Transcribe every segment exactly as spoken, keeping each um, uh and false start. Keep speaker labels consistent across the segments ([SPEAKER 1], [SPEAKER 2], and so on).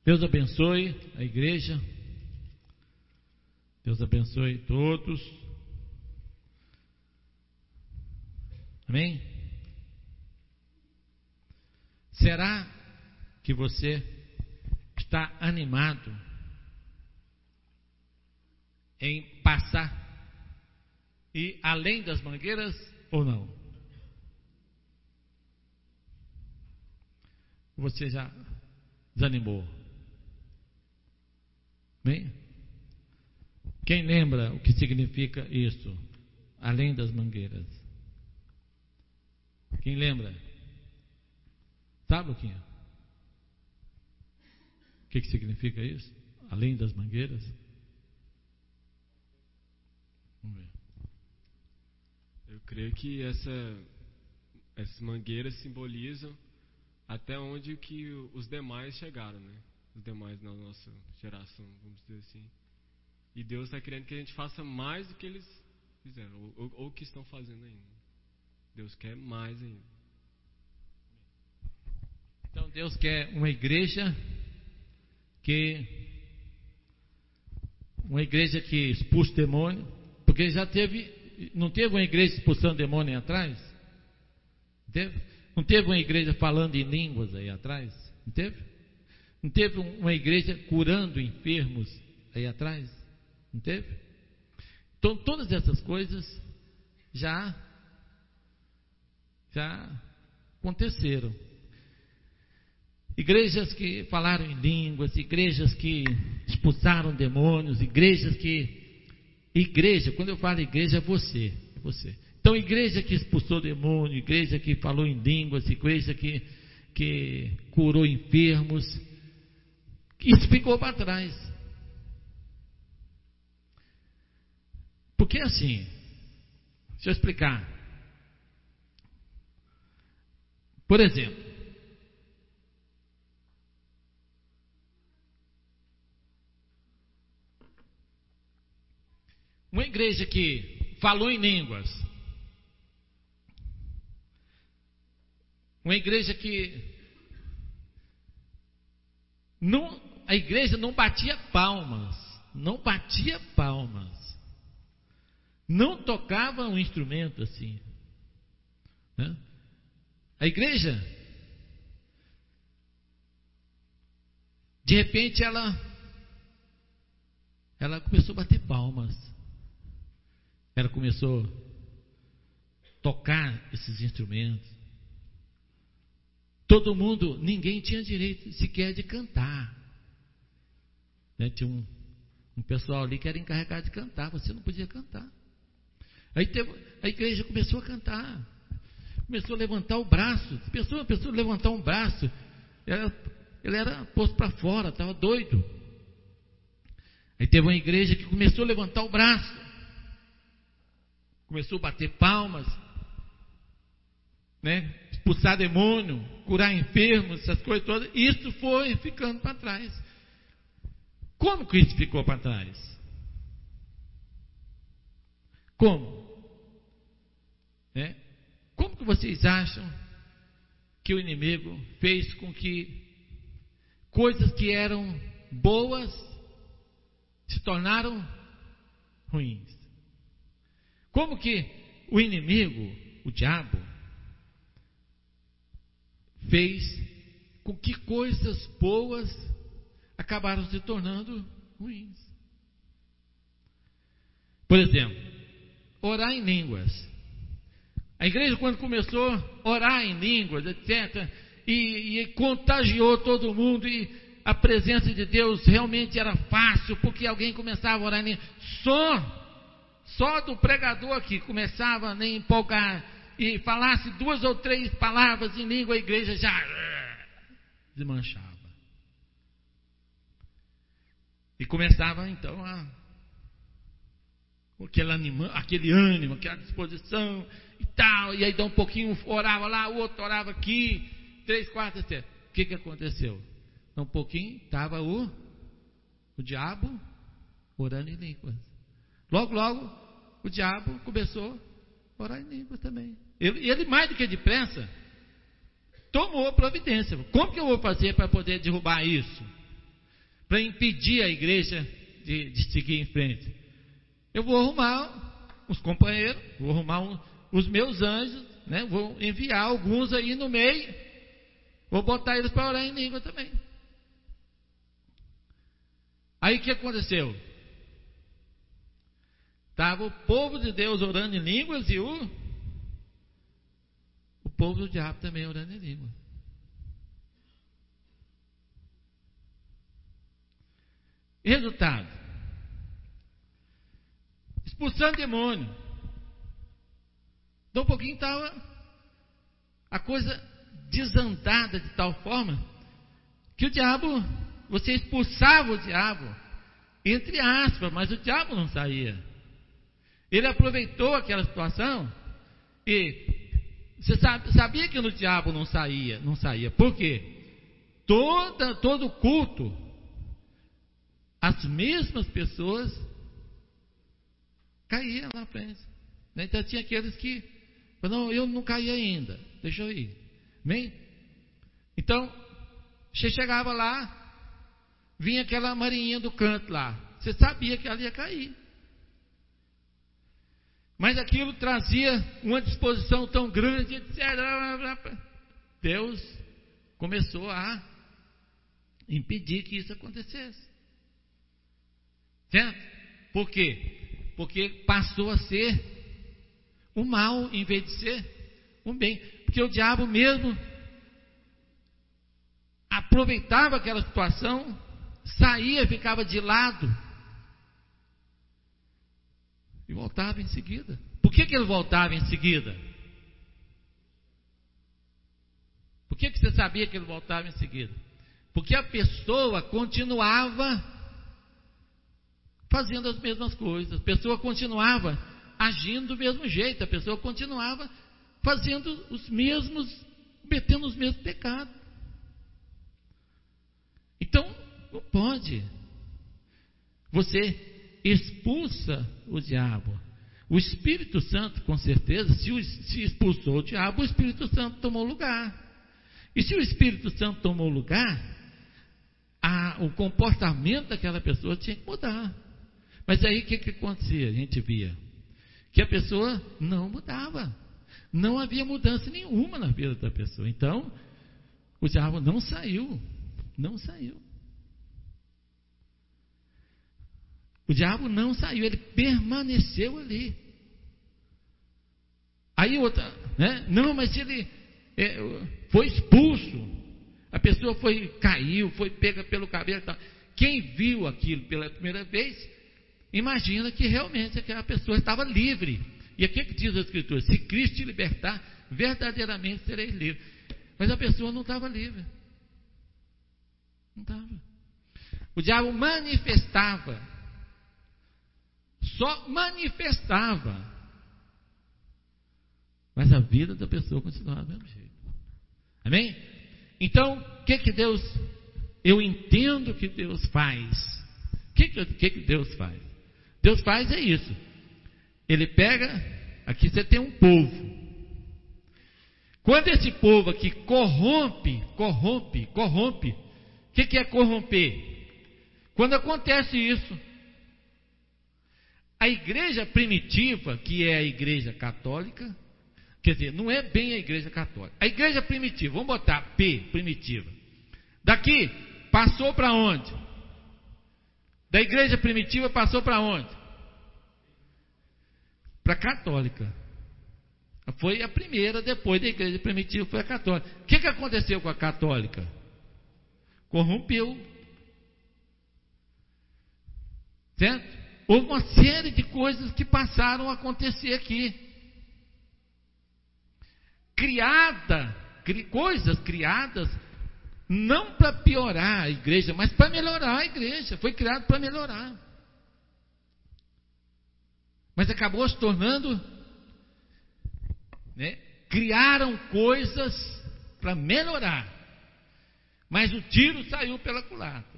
[SPEAKER 1] Deus abençoe a igreja. Deus abençoe todos. Amém? Será que você está animado em passar e além das mangueiras ou não? Você já desanimou? Bem? Quem lembra o que significa isso? Além das mangueiras. Quem lembra? Sabe, Luquinha? O que, que significa isso? Além das mangueiras? Vamos ver.
[SPEAKER 2] Eu creio que essa, essas mangueiras simbolizam até onde que os demais chegaram, né? Os demais na nossa geração, vamos dizer assim. E Deus está querendo que a gente faça mais do que eles fizeram, ou, ou, ou que estão fazendo ainda. Deus quer mais ainda.
[SPEAKER 1] Então Deus quer uma igreja que uma igreja que expulse demônio, porque já teve, não teve uma igreja expulsando demônio aí atrás? Teve? Não teve uma igreja falando em línguas aí atrás? Não teve? Não teve uma igreja curando enfermos aí atrás? Não teve? Então todas essas coisas já já aconteceram. Igrejas que falaram em línguas, igrejas que expulsaram demônios, igrejas que... Igreja, quando eu falo igreja, é você, é você. Então, igreja que expulsou demônio, igreja que falou em línguas, igreja que, que curou enfermos, isso ficou para trás. Porque assim, deixa eu explicar. Por exemplo, uma igreja que falou em línguas, uma igreja que não, a igreja não batia palmas, não batia palmas, não tocava um instrumento assim, né? A igreja, de repente ela ela começou a bater palmas. Ela começou a tocar esses instrumentos. Todo mundo, ninguém tinha direito sequer de cantar, né? Tinha um, um pessoal ali que era encarregado de cantar, você não podia cantar. Aí teve, a igreja começou a cantar, começou a levantar o braço. A pessoa, a pessoa levantar um braço, ela, ele era posto para fora, estava doido. Aí teve uma igreja que começou a levantar o braço, começou a bater palmas, né? Expulsar demônio, curar enfermos, essas coisas todas. Isso foi ficando para trás. Como que isso ficou para trás? Como? É? Como que vocês acham que o inimigo fez com que coisas que eram boas se tornaram ruins? Como que o inimigo, o diabo, fez com que coisas boas acabaram se tornando ruins? Por exemplo, orar em línguas. A igreja, quando começou a orar em línguas, etcétera, e, e contagiou todo mundo, e a presença de Deus realmente era fácil, porque alguém começava a orar em línguas. Só, só do pregador que começava a nem empolgar e falasse duas ou três palavras em língua, a igreja já desmanchava. E começava então a aquele, anima, aquele ânimo, aquela disposição e tal, e aí dá um pouquinho, orava lá, o outro orava aqui, três, quatro, etcétera. O que que aconteceu? Um pouquinho, estava o, o diabo orando em línguas. Logo, logo, o diabo começou a orar em línguas também. Ele, ele mais do que depressa, tomou providência. Como que eu vou fazer para poder derrubar isso? para impedir a igreja de, de seguir em frente? Eu vou arrumar os companheiros, vou arrumar um, os meus anjos, né? Vou enviar alguns aí no meio, vou botar eles para orar em língua também. Aí o que aconteceu? Estava o povo de Deus orando em línguas e o, o povo do diabo também orando em língua. Resultado: expulsando demônio. Então um pouquinho estava a coisa desandada de tal forma que o diabo, você expulsava o diabo, entre aspas, mas o diabo não saía. Ele aproveitou aquela situação e você sabe, sabia que no diabo não saía, não saía. Por quê? Toda, todo culto, as mesmas pessoas caíam lá na frente. Então tinha aqueles que, não, eu não caí ainda, deixa eu ir. Amém? Então, você chegava lá, vinha aquela marinha do canto lá, você sabia que ela ia cair. Mas aquilo trazia uma disposição tão grande, etcétera. Deus começou a impedir que isso acontecesse. Certo? Por quê? Porque passou a ser o mal em vez de ser o bem. Porque o diabo mesmo aproveitava aquela situação, saía, ficava de lado e voltava em seguida. Por que que ele voltava em seguida? Por que que você sabia que ele voltava em seguida? Porque a pessoa continuava fazendo as mesmas coisas, a pessoa continuava agindo do mesmo jeito, a pessoa continuava fazendo os mesmos, cometendo os mesmos pecados. Então, não pode. Você expulsa o diabo. O Espírito Santo, com certeza, se, o, se expulsou o diabo, o Espírito Santo tomou lugar. E se o Espírito Santo tomou lugar, a, o comportamento daquela pessoa tinha que mudar. Mas aí o que, que acontecia? A gente via que a pessoa não mudava. Não havia mudança nenhuma na vida da pessoa. Então, o diabo não saiu. Não saiu. O diabo não saiu, ele permaneceu ali. Aí outra, né? Não, mas ele é, foi expulso, a pessoa foi, caiu, foi pega pelo cabelo e tal. Quem viu aquilo pela primeira vez, imagina que realmente aquela pessoa estava livre. E aqui que diz a Escritura: se Cristo te libertar, verdadeiramente sereis livres. Mas a pessoa não estava livre. Não estava. O diabo manifestava. Só manifestava. Mas a vida da pessoa continuava do mesmo jeito. Amém? Então, o que que Deus... Eu entendo que Deus faz. O que que, que que Deus faz? Deus faz é isso. Ele pega... Aqui você tem um povo. Quando esse povo aqui corrompe, corrompe, corrompe... O que que é corromper? Quando acontece isso... A igreja primitiva, que é a igreja católica, quer dizer, não é bem a igreja católica. A igreja primitiva, vamos botar P, primitiva. Daqui, passou para onde? Da igreja primitiva passou para onde? Para a católica. Foi a primeira, depois da igreja primitiva, foi a católica. O que, que aconteceu com a católica? Corrompeu. Certo? Houve uma série de coisas que passaram a acontecer aqui. Criada, cri, coisas criadas não para piorar a igreja, mas para melhorar a igreja. Foi criado para melhorar. Mas acabou se tornando, né? Criaram coisas para melhorar. Mas o tiro saiu pela culatra.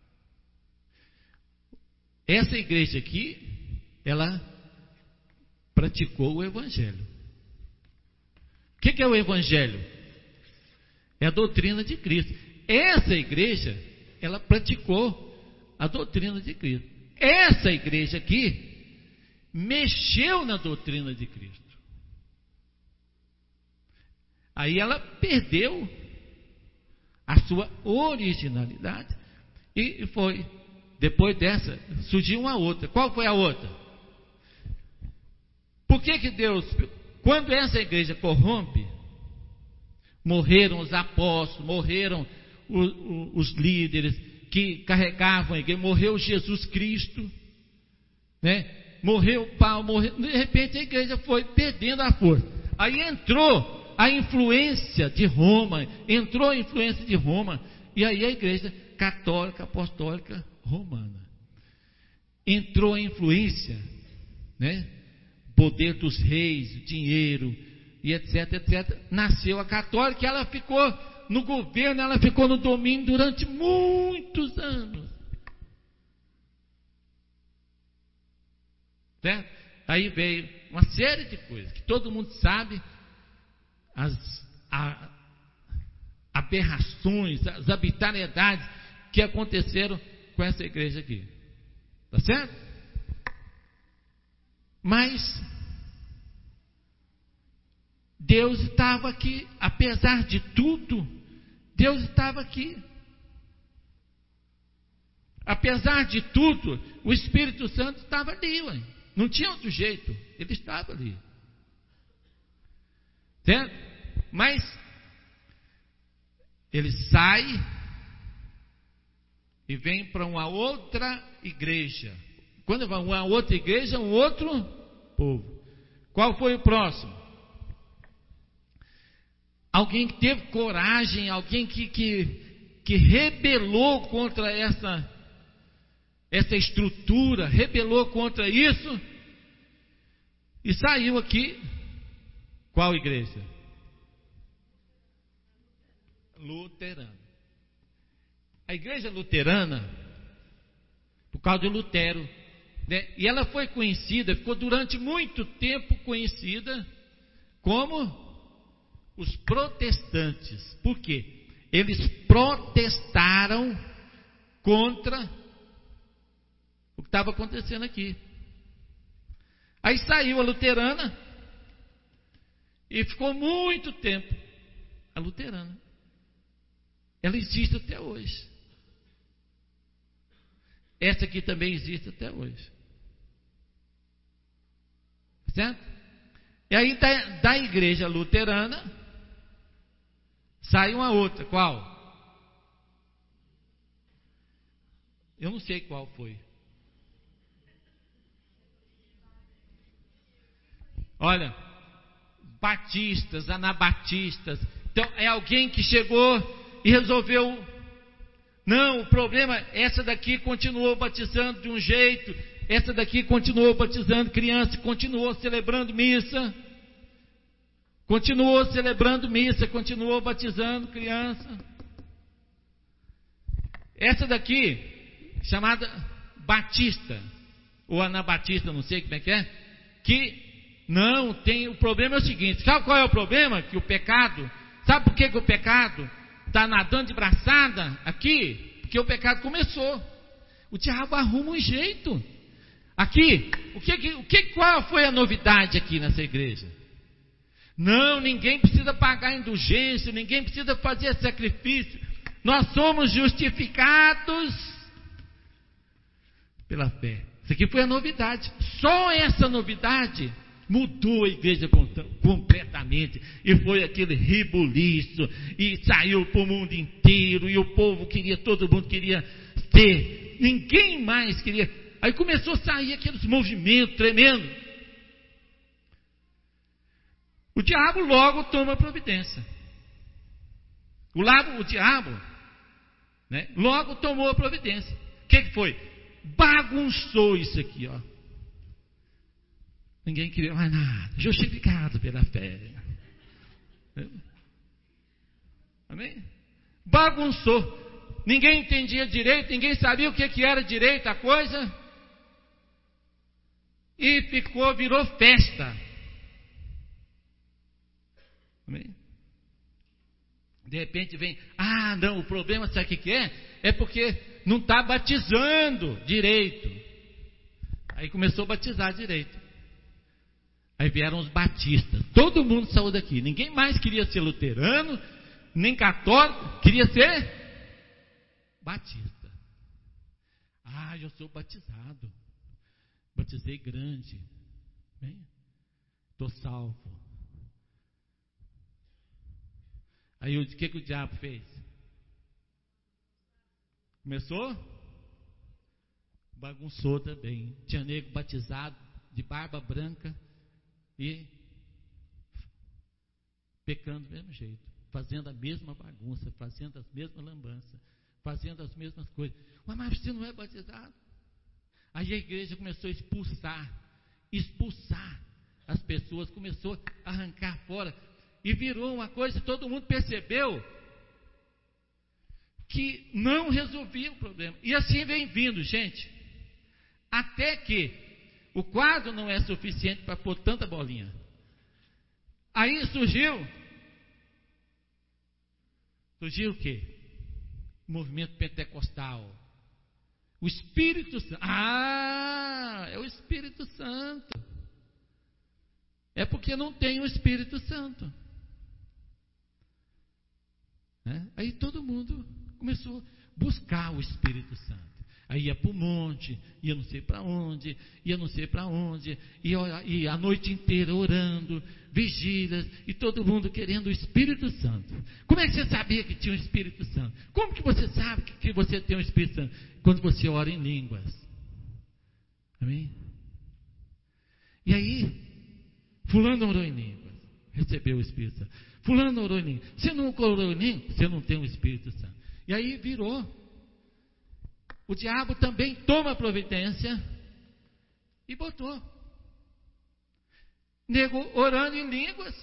[SPEAKER 1] Essa igreja aqui, ela praticou o Evangelho. O que, que é o Evangelho? É a doutrina de Cristo. Essa igreja, ela praticou a doutrina de Cristo. Essa igreja aqui mexeu na doutrina de Cristo. Aí ela perdeu a sua originalidade e foi. Depois dessa, surgiu uma outra. Qual foi a outra? Por que que Deus, quando essa igreja corrompe, morreram os apóstolos, morreram os, os líderes que carregavam a igreja, morreu Jesus Cristo, né? Morreu Paulo, morreu, de repente a igreja foi perdendo a força. Aí entrou a influência de Roma, entrou a influência de Roma, e aí a igreja católica, apostólica, romana. Entrou a influência, né? Poder dos reis, dinheiro, e etc, etcétera. Nasceu a católica e ela ficou no governo, ela ficou no domínio durante muitos anos. Certo? Aí veio uma série de coisas que todo mundo sabe, as a, aberrações, as arbitrariedades que aconteceram com essa igreja aqui. Tá certo? Mas Deus estava aqui, apesar de tudo, Deus estava aqui. Apesar de tudo, o Espírito Santo estava ali, ué. Não tinha outro jeito, ele estava ali. Certo? Mas ele sai e vem para uma outra igreja. Quando vai uma outra igreja, um outro povo. Qual foi o próximo? Alguém que teve coragem, alguém que, que, que rebelou contra essa, essa estrutura, rebelou contra isso e saiu aqui. Qual igreja? Luterana. A igreja luterana, por causa de Lutero, né? E ela foi conhecida, ficou durante muito tempo conhecida como os protestantes. Por quê? Eles protestaram contra o que estava acontecendo aqui. Aí saiu a luterana e ficou muito tempo. A luterana, ela existe até hoje. Essa aqui também existe até hoje. Certo? E aí da, da igreja luterana sai uma outra. Qual? Eu não sei qual foi. Olha, batistas, anabatistas. Então é alguém que chegou e resolveu. Não, o problema, essa daqui continuou batizando de um jeito, essa daqui continuou batizando criança, continuou celebrando missa, continuou celebrando missa, continuou batizando criança. Essa daqui, chamada batista, ou anabatista, não sei como é que é, que não tem, o problema é o seguinte, sabe qual é o problema? Que o pecado, sabe por que, que o pecado está nadando de braçada aqui? Porque o pecado começou. O diabo arruma um jeito. Aqui, o que, o que, qual foi a novidade aqui nessa igreja? Não, ninguém precisa pagar indulgência, ninguém precisa fazer sacrifício. Nós somos justificados pela fé. Isso aqui foi a novidade. Só essa novidade mudou a igreja completamente, e foi aquele rebuliço, e saiu para o mundo inteiro, e o povo queria, todo mundo queria ter, ninguém mais queria. Aí começou a sair aqueles movimentos tremendos. O diabo logo toma providência. O, lado, o diabo, né, logo tomou a providência. O que, que foi? Bagunçou isso aqui, ó. Ninguém queria mais nada, justificado pela fé. Amém? Bagunçou. Ninguém entendia direito, ninguém sabia o que, que era direito a coisa. E ficou, virou festa. Amém? De repente vem, ah não, o problema sabe o que, que é? É porque não está batizando direito. Aí começou a batizar direito. Aí vieram os batistas. Todo mundo saiu daqui. Ninguém mais queria ser luterano, nem católico, queria ser batista. Ah, eu sou batizado. Batizei grande. Estou salvo. Aí o que, que o diabo fez? Começou? Bagunçou também. Tinha nego batizado de barba branca e pecando do mesmo jeito, fazendo a mesma bagunça, fazendo as mesmas lambanças, fazendo as mesmas coisas. Mas você não é batizado? Aí a igreja começou a expulsar, expulsar as pessoas, começou a arrancar fora, e virou uma coisa, todo mundo percebeu que não resolvia o problema. E assim vem vindo, gente, até que o quadro não é suficiente para pôr tanta bolinha. Aí surgiu, surgiu o quê? O movimento pentecostal. O Espírito Santo. Ah, é o Espírito Santo. É porque não tem o Espírito Santo. É? Aí todo mundo começou a buscar o Espírito Santo. Aí ia para o monte, ia não sei para onde, ia não sei para onde, ia, ia a noite inteira orando, vigílias, e todo mundo querendo o Espírito Santo. Como é que você sabia que tinha o Espírito Santo? Como que você sabe que, que você tem o Espírito Santo? Quando você ora em línguas. Amém? E aí, fulano orou em línguas, recebeu o Espírito Santo. Fulano orou em línguas. Você não orou em línguas, você não tem o Espírito Santo. E aí virou. O diabo também toma providência e botou. Nego orando em línguas.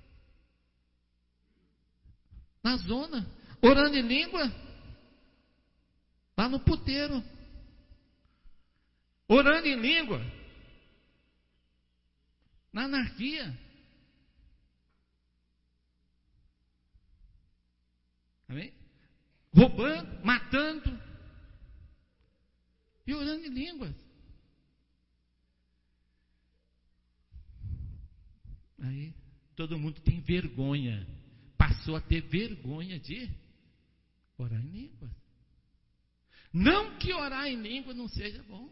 [SPEAKER 1] Na zona. Orando em língua. Lá no puteiro. Orando em língua. Na anarquia. Amém? Roubando, matando. E orando em línguas. Aí todo mundo tem vergonha. Passou a ter vergonha de orar em línguas. Não que orar em línguas não seja bom.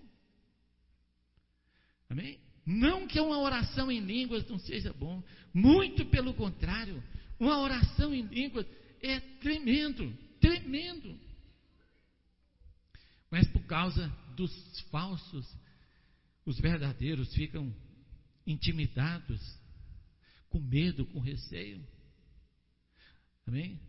[SPEAKER 1] Amém? Não que uma oração em línguas não seja bom. Muito pelo contrário. Uma oração em línguas é tremendo. Tremendo. Mas por causa dos falsos, os verdadeiros ficam intimidados, com medo, com receio. Amém?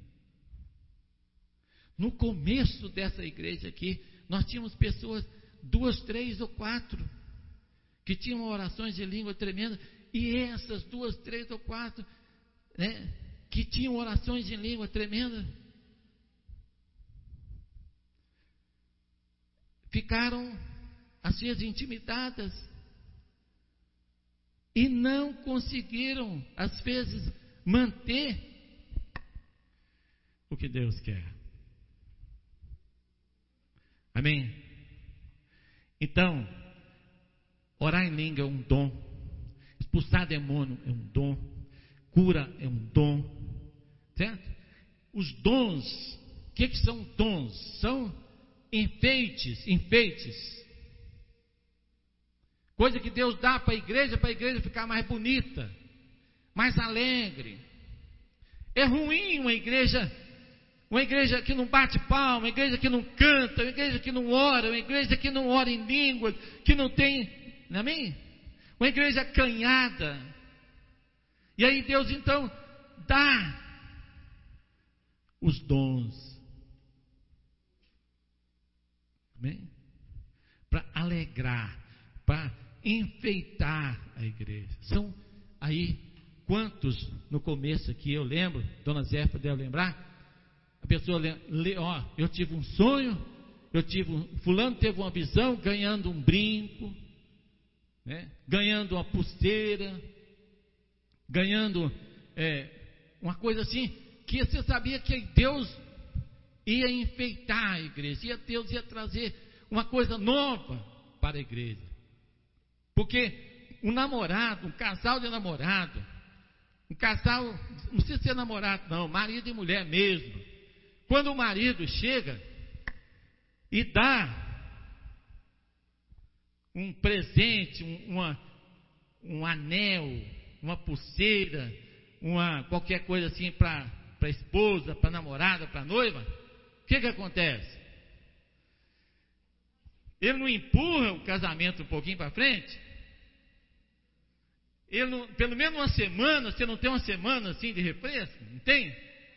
[SPEAKER 1] No começo dessa igreja aqui, nós tínhamos pessoas, duas, três ou quatro, que tinham orações de língua tremendas, e essas duas, três ou quatro, né, que tinham orações de língua tremendas, ficaram assim intimidadas e não conseguiram, às vezes, manter o que Deus quer. Amém? Então, orar em língua é um dom, expulsar demônio é um dom, cura é um dom, certo? Os dons, o que, que são dons? São enfeites, enfeites, coisa que Deus dá para a igreja, para a igreja ficar mais bonita, mais alegre. É ruim uma igreja, uma igreja que não bate palma, uma igreja que não canta, uma igreja que não ora, uma igreja que não ora em línguas, que não tem, amém? Uma igreja acanhada. E aí Deus então dá os dons. Para alegrar, para enfeitar a igreja. São aí quantos no começo aqui eu lembro, Dona Zéfa deve lembrar, a pessoa lê, ó, eu tive um sonho, eu tive um, fulano teve uma visão, ganhando um brinco, né, ganhando uma pulseira, ganhando é, uma coisa assim, que você sabia que Deus ia enfeitar a igreja, ia, Deus ia trazer uma coisa nova para a igreja. Porque um namorado, um casal de namorado, um casal, não precisa ser namorado não, marido e mulher mesmo, quando o marido chega e dá um presente, um, uma, um anel, uma pulseira, uma, qualquer coisa assim para a esposa, para a namorada, para a noiva, o que que acontece? Ele não empurra o casamento um pouquinho para frente? Ele não, pelo menos uma semana, você não tem uma semana assim de refresco? Não tem?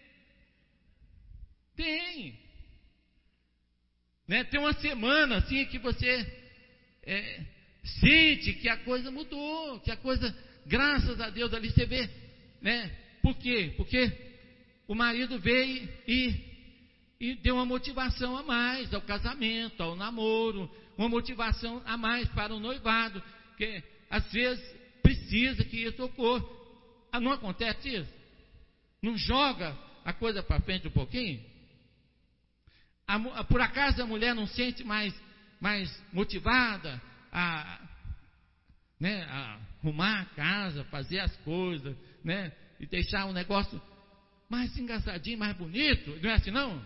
[SPEAKER 1] Tem. Né? Tem uma semana assim que você é, sente que a coisa mudou, que a coisa, graças a Deus, ali você vê, né? Por quê? Porque o marido veio e E deu uma motivação a mais ao casamento, ao namoro, uma motivação a mais para o noivado, que às vezes precisa que isso ocorra. Ah, não acontece isso? Não joga a coisa para frente um pouquinho? A, por acaso a mulher não sente mais, mais motivada a, né, a arrumar a casa, fazer as coisas, né, e deixar o negócio mais engraçadinho, mais bonito? Não é assim não?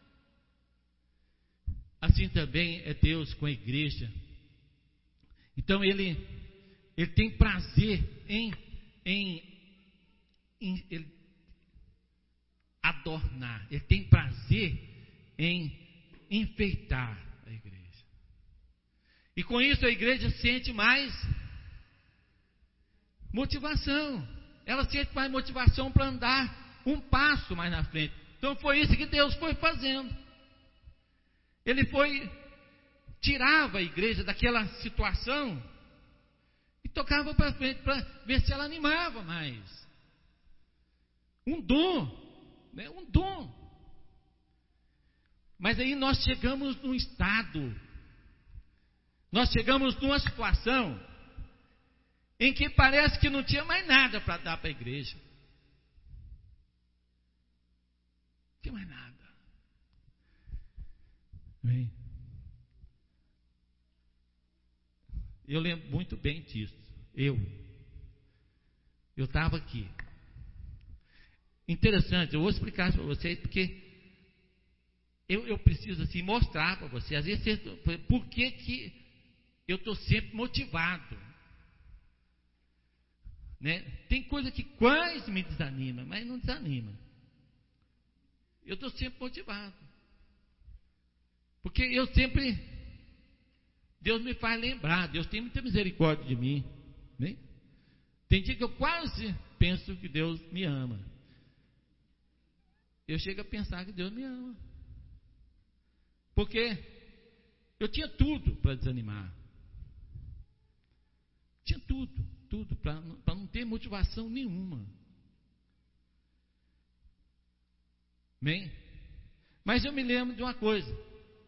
[SPEAKER 1] Assim também é Deus com a igreja. Então ele, ele tem prazer em, em, em ele adornar, ele tem prazer em enfeitar a igreja. E com isso a igreja sente mais motivação, ela sente mais motivação para andar um passo mais na frente. Então foi isso que Deus foi fazendo. Ele foi, tirava a igreja daquela situação e tocava para frente para ver se ela animava mais. Um dom, né? Um dom. Mas aí nós chegamos num estado, nós chegamos numa situação em que parece que não tinha mais nada para dar para a igreja. Não tinha mais nada. Bem, eu lembro muito bem disso. Eu, eu estava aqui. Interessante, eu vou explicar para vocês, porque eu, eu preciso assim mostrar para vocês, às vezes, por que que eu estou sempre motivado. Né? Tem coisa que quase me desanima, mas não desanima. Eu estou sempre motivado. Porque eu sempre, Deus me faz lembrar, Deus tem muita misericórdia de mim. Né? Tem dia que eu quase penso que Deus me ama. Eu chego a pensar que Deus me ama. Porque eu tinha tudo para desanimar. Tinha tudo, tudo, para não ter motivação nenhuma. Bem, mas eu me lembro de uma coisa.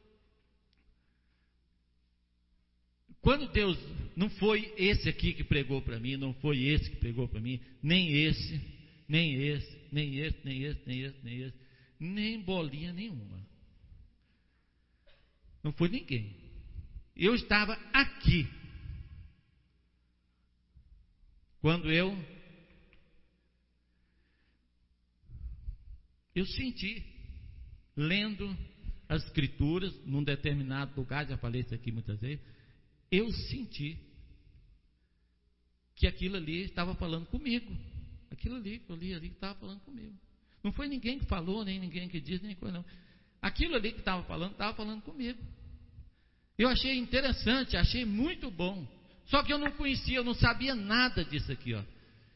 [SPEAKER 1] Quando Deus, não foi esse aqui que pregou para mim, não foi esse que pregou para mim, nem esse, nem esse, nem esse, nem esse, nem esse, nem esse, nem bolinha nenhuma. Não foi ninguém. Eu estava aqui. Quando eu, eu senti, lendo as escrituras, num determinado lugar, já falei isso aqui muitas vezes, eu senti que aquilo ali estava falando comigo. Aquilo ali que eu li ali estava falando comigo. Não foi ninguém que falou, nem ninguém que disse, nem coisa não. Aquilo ali que estava falando, estava falando comigo. Eu achei interessante, achei muito bom. Só que eu não conhecia, eu não sabia nada disso aqui, ó.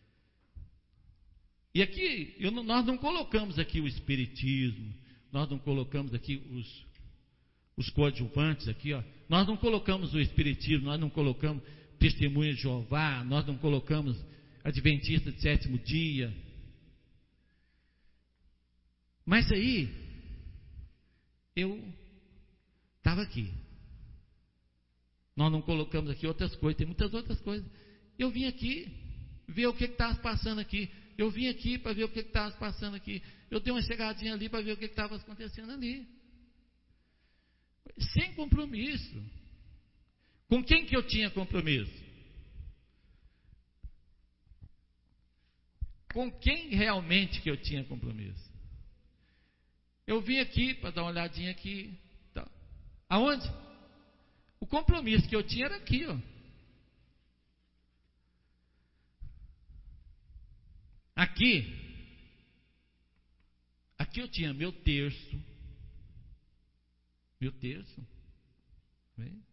[SPEAKER 1] E aqui, eu, nós não colocamos aqui o espiritismo, nós não colocamos aqui os os coadjuvantes aqui, ó. Nós não colocamos o espiritismo, nós não colocamos testemunha de Jeová, nós não colocamos adventista de sétimo dia. Mas aí eu estava aqui. Nós não colocamos aqui outras coisas, tem muitas outras coisas. Eu vim aqui ver o que estava passando aqui. Eu vim aqui para ver o que estava passando aqui. Eu dei uma chegadinha ali para ver o que estava acontecendo ali. Sem compromisso. Com quem que eu tinha compromisso? Com quem realmente que eu tinha compromisso? Eu vim aqui para dar uma olhadinha aqui. Tá. Aonde? O compromisso que eu tinha era aqui, ó. Aqui. Aqui eu tinha meu terço. Meu terço. Bem?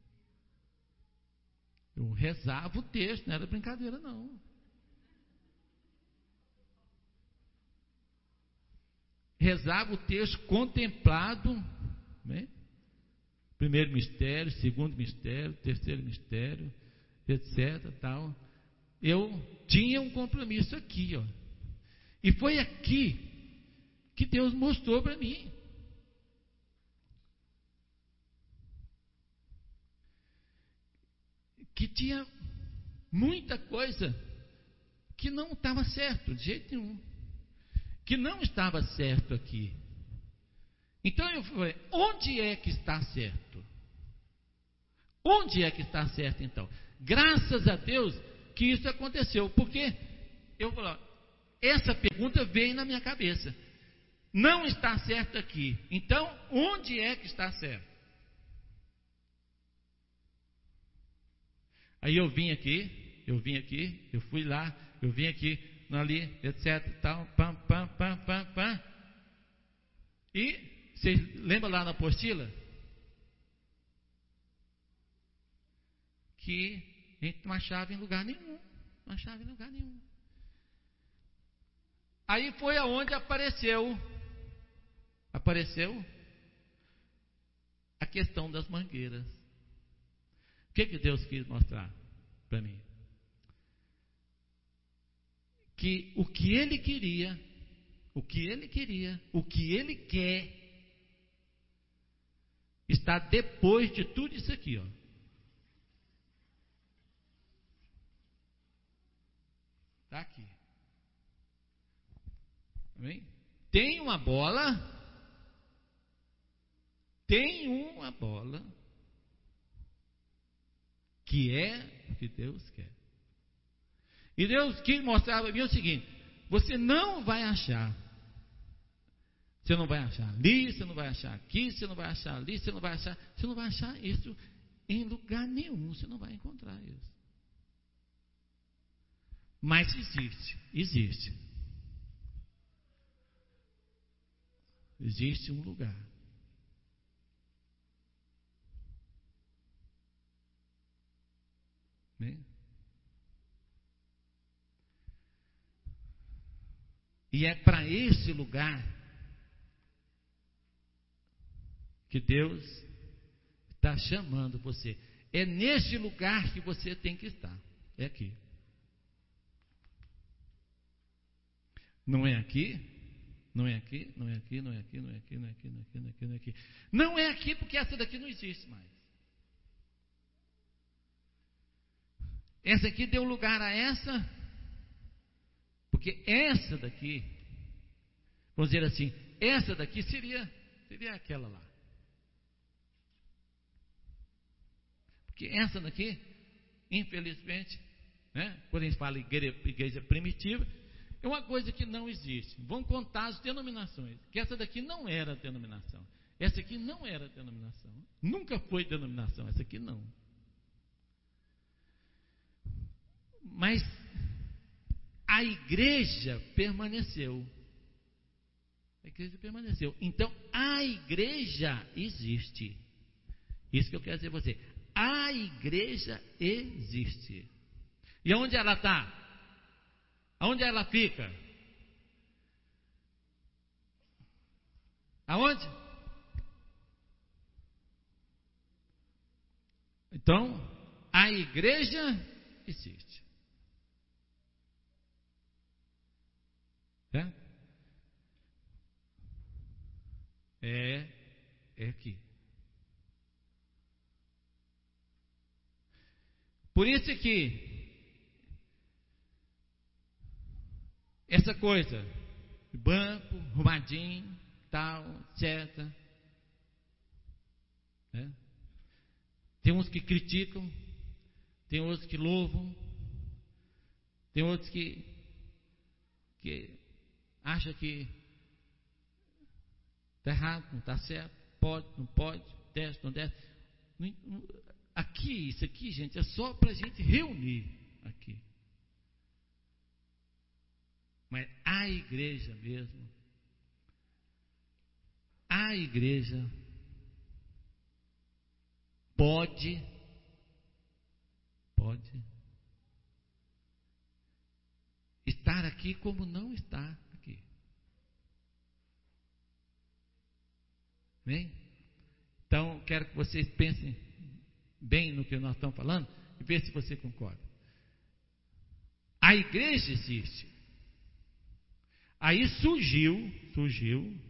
[SPEAKER 1] Eu rezava o terço, não era brincadeira não. Rezava o terço contemplado, bem? Primeiro mistério, segundo mistério, terceiro mistério, etc. Tal. Eu tinha um compromisso aqui, ó. E foi aqui que Deus mostrou para mim. Que tinha muita coisa que não estava certo, de jeito nenhum. Que não estava certo aqui. Então eu falei, onde é que está certo? Onde é que está certo então? Graças a Deus que isso aconteceu, porque eu falei, essa pergunta veio na minha cabeça. Não está certo aqui. Então, onde é que está certo? Aí eu vim aqui, eu vim aqui, eu fui lá, eu vim aqui, ali, etc, tal, pam, pam, pam, pam, pam. E, vocês lembram lá na apostila? Que a gente não achava em lugar nenhum, não achava em lugar nenhum. Aí foi aonde apareceu, apareceu a questão das mangueiras. O que que Deus quis mostrar para mim? Que o que Ele queria, o que Ele queria, o que Ele quer, está depois de tudo isso aqui, ó. Está aqui. Amém? Tem uma bola, tem uma bola, que é o que Deus quer. E Deus quis mostrar para mim o seguinte: você não vai achar, você não vai achar ali, você não vai achar aqui, você não vai achar ali, você não vai achar, você não vai achar isso em lugar nenhum, você não vai encontrar isso. Mas existe, existe. Existe um lugar. Bem? E é para esse lugar que Deus está chamando você. É nesse lugar que você tem que estar. É aqui. Não é aqui, não é aqui, não é aqui, não é aqui, não é aqui, não é aqui, não é aqui, não é aqui, não é aqui. Não é aqui porque essa daqui não existe mais. Essa aqui deu lugar a essa, porque essa daqui, vamos dizer assim, essa daqui seria, seria aquela lá. Porque essa daqui, infelizmente, né, quando a gente fala igreja, igreja primitiva, é uma coisa que não existe. Vamos contar as denominações. Que essa daqui não era denominação. Essa aqui não era denominação. Nunca foi denominação. Essa aqui não. Mas a igreja permaneceu. A igreja permaneceu. Então, a igreja existe. Isso que eu quero dizer a você. A igreja existe. E onde ela está? Aonde ela fica? Aonde? Então, a igreja existe. É? É, é aqui. Por isso que essa coisa, banco, arrumadinho, tal, etcétera. Né? Tem uns que criticam, tem outros que louvam, tem outros que, que acham que está errado, não está certo, pode, não pode, desce, não desce. Aqui, isso aqui, gente, é só para a gente reunir aqui. Mas a igreja mesmo, a igreja pode, pode estar aqui como não está aqui. Bem? Então, quero que vocês pensem bem no que nós estamos falando e ver se você concorda. A igreja existe. Aí surgiu, surgiu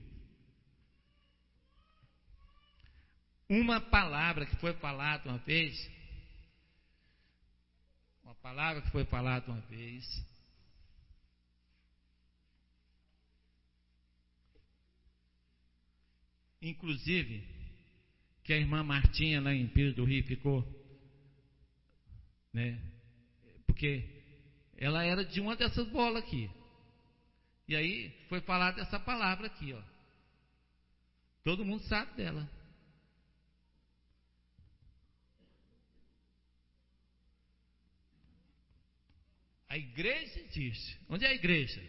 [SPEAKER 1] uma palavra que foi falada uma vez, uma palavra que foi falada uma vez, inclusive, que a irmã Martinha lá em Pires do Rio ficou, né? Porque ela era de uma dessas bolas aqui. E aí foi falada essa palavra aqui, ó. Todo mundo sabe dela. A igreja existe. Onde é a igreja?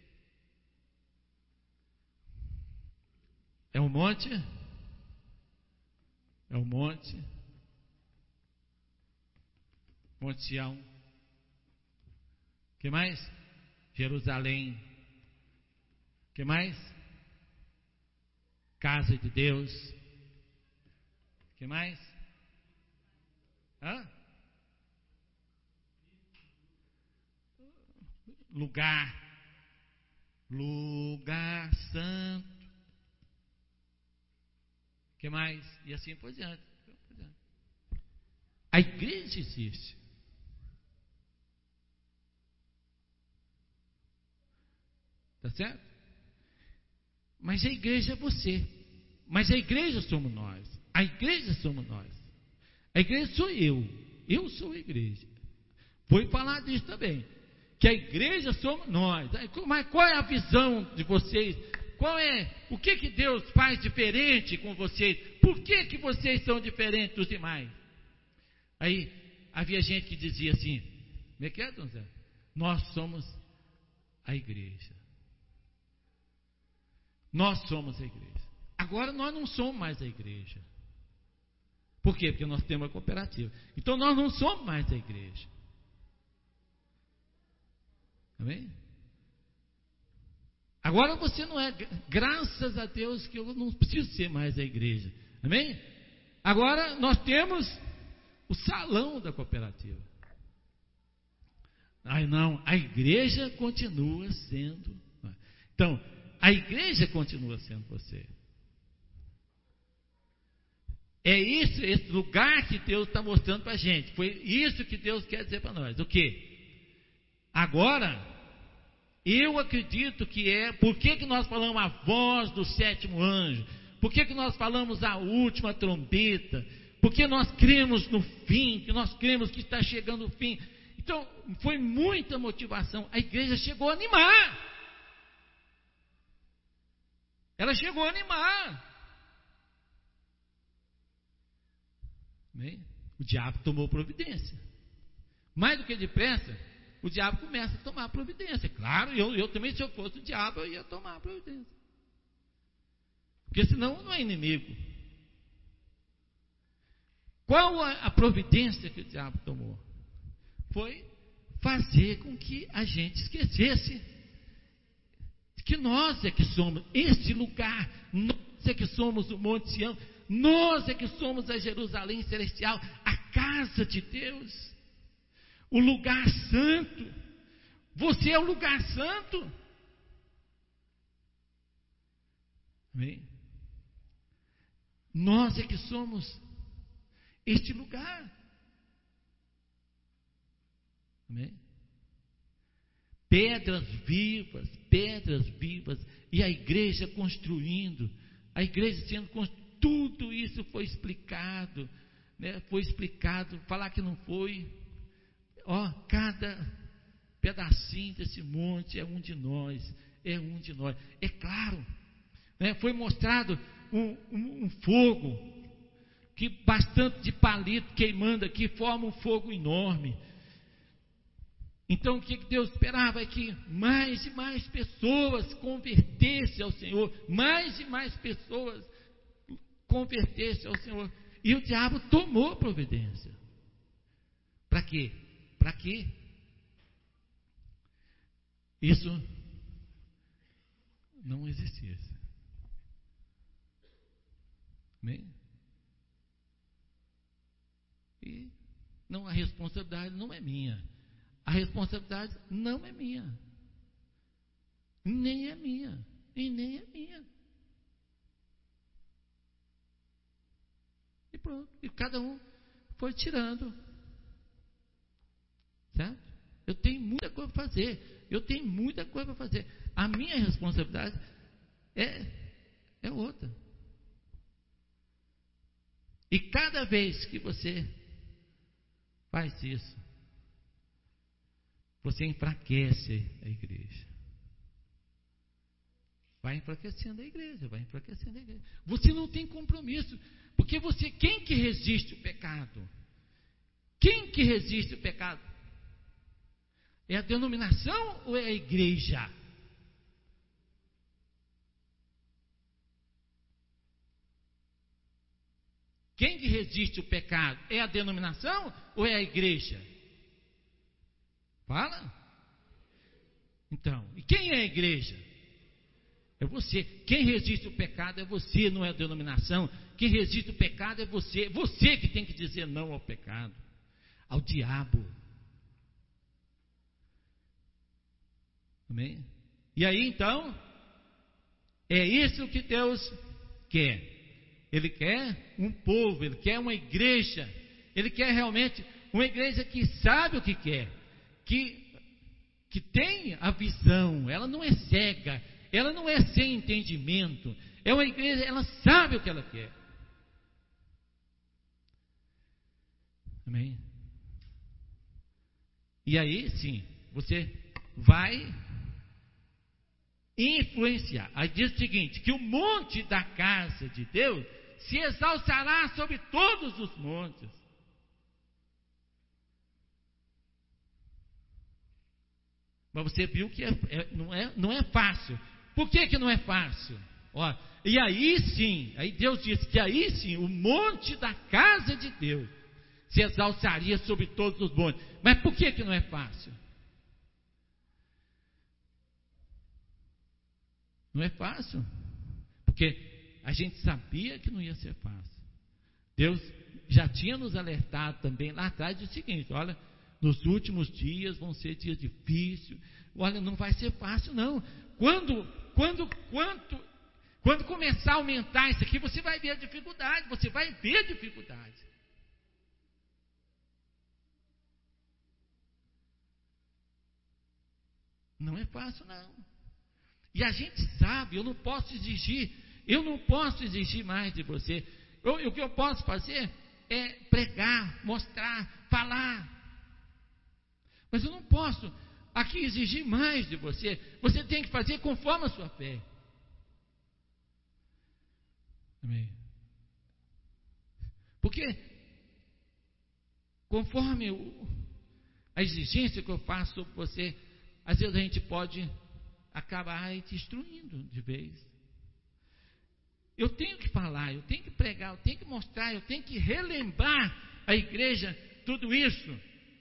[SPEAKER 1] É um monte? É um monte? Monte Sião. O que mais? Jerusalém. O que mais? Casa de Deus. O que mais? Hã? Lugar. Lugar santo. O que mais? E assim por diante. A igreja existe. Tá certo? Mas a igreja é você. Mas a igreja somos nós. A igreja somos nós. A igreja sou eu. Eu sou a igreja. Vou falar disso também. Que a igreja somos nós. Mas qual é a visão de vocês? Qual é? O que que Deus faz diferente com vocês? Por que que vocês são diferentes dos demais? Aí havia gente que dizia assim: como é que é, Dom Zé? Nós somos a igreja. Nós somos a igreja. Agora nós não somos mais a igreja. Por quê? Porque nós temos a cooperativa. Então nós não somos mais a igreja. Amém? Agora você não é. Graças a Deus que eu não preciso ser mais a igreja. Amém? Agora nós temos o salão da cooperativa. Ai não, a igreja continua sendo. Então, a igreja continua sendo você. É isso, esse lugar que Deus está mostrando para a gente. Foi isso que Deus quer dizer para nós. O quê? Agora, eu acredito que é. Por que que nós falamos a voz do sétimo anjo? Por que que nós falamos a última trombeta? Porque nós cremos no fim, que nós cremos que está chegando o fim. Então, foi muita motivação. A igreja chegou a animar. Ela chegou a animar. Bem, o diabo tomou providência. Mais do que depressa, o diabo começa a tomar providência. Claro, eu, eu também, se eu fosse o diabo, eu ia tomar providência. Porque senão não é inimigo. Qual a, a providência que o diabo tomou? Foi fazer com que a gente esquecesse que nós é que somos este lugar, nós é que somos o Monte Sião, nós é que somos a Jerusalém celestial, a casa de Deus, o lugar santo. Você é o lugar santo. Amém? Nós é que somos este lugar. Amém? pedras vivas, pedras vivas, e a igreja construindo, a igreja sendo construída, tudo isso foi explicado, né? Foi explicado, falar que não foi, ó, cada pedacinho desse monte é um de nós, é um de nós, é claro, né? Foi mostrado um, um, um fogo, que bastante de palito queimando aqui, forma um fogo enorme. Então o que Deus esperava é que mais e mais pessoas convertessem ao Senhor, mais e mais pessoas convertessem ao Senhor, e o diabo tomou providência. Para quê? Para quê? Isso não existisse. Amém? E não, a responsabilidade não é minha. A responsabilidade não é minha. Nem é minha. E nem é minha. E pronto. E cada um foi tirando. Certo? Eu tenho muita coisa para fazer. Eu tenho muita coisa para fazer. A minha responsabilidade é, é outra. E cada vez que você faz isso, você enfraquece a igreja. Vai enfraquecendo a igreja, vai enfraquecendo a igreja. Você não tem compromisso, porque você, quem que resiste o pecado? Quem que resiste o pecado? É a denominação ou é a igreja? Quem que resiste o pecado? É a denominação ou é a igreja? Fala. Então, e quem é a igreja? É você. Quem resiste o pecado é você, não é a denominação. Quem resiste o pecado é você. Você que tem que dizer não ao pecado, ao diabo. Amém? E aí então, é isso que Deus quer. Ele quer um povo, Ele quer uma igreja, Ele quer realmente uma igreja que sabe o que quer, que, que tem a visão, ela não é cega, ela não é sem entendimento, é uma igreja, ela sabe o que ela quer. Amém? E aí sim, você vai influenciar. Aí diz o seguinte, que o monte da casa de Deus se exaltará sobre todos os montes. Mas você viu que é, é, não, é, não é fácil. Por que que não é fácil? Ó, e aí sim, aí Deus disse que aí sim, o monte da casa de Deus se exaltaria sobre todos os montes. Mas por que que não é fácil? Não é fácil, porque a gente sabia que não ia ser fácil. Deus já tinha nos alertado também lá atrás do seguinte: olha, nos últimos dias vão ser dias difíceis, olha, não vai ser fácil não. Quando, quando, quando, quando começar a aumentar isso aqui, você vai ver a dificuldade, você vai ver a dificuldade. Não é fácil não. E a gente sabe, eu não posso exigir, eu não posso exigir mais de você. Eu, o que eu posso fazer é pregar, mostrar, falar. Mas eu não posso aqui exigir mais de você. Você tem que fazer conforme a sua fé. Amém? Porque conforme o, a exigência que eu faço sobre você, às vezes a gente pode acabar te destruindo de vez. Eu tenho que falar, eu tenho que pregar, eu tenho que mostrar, eu tenho que relembrar a igreja tudo isso.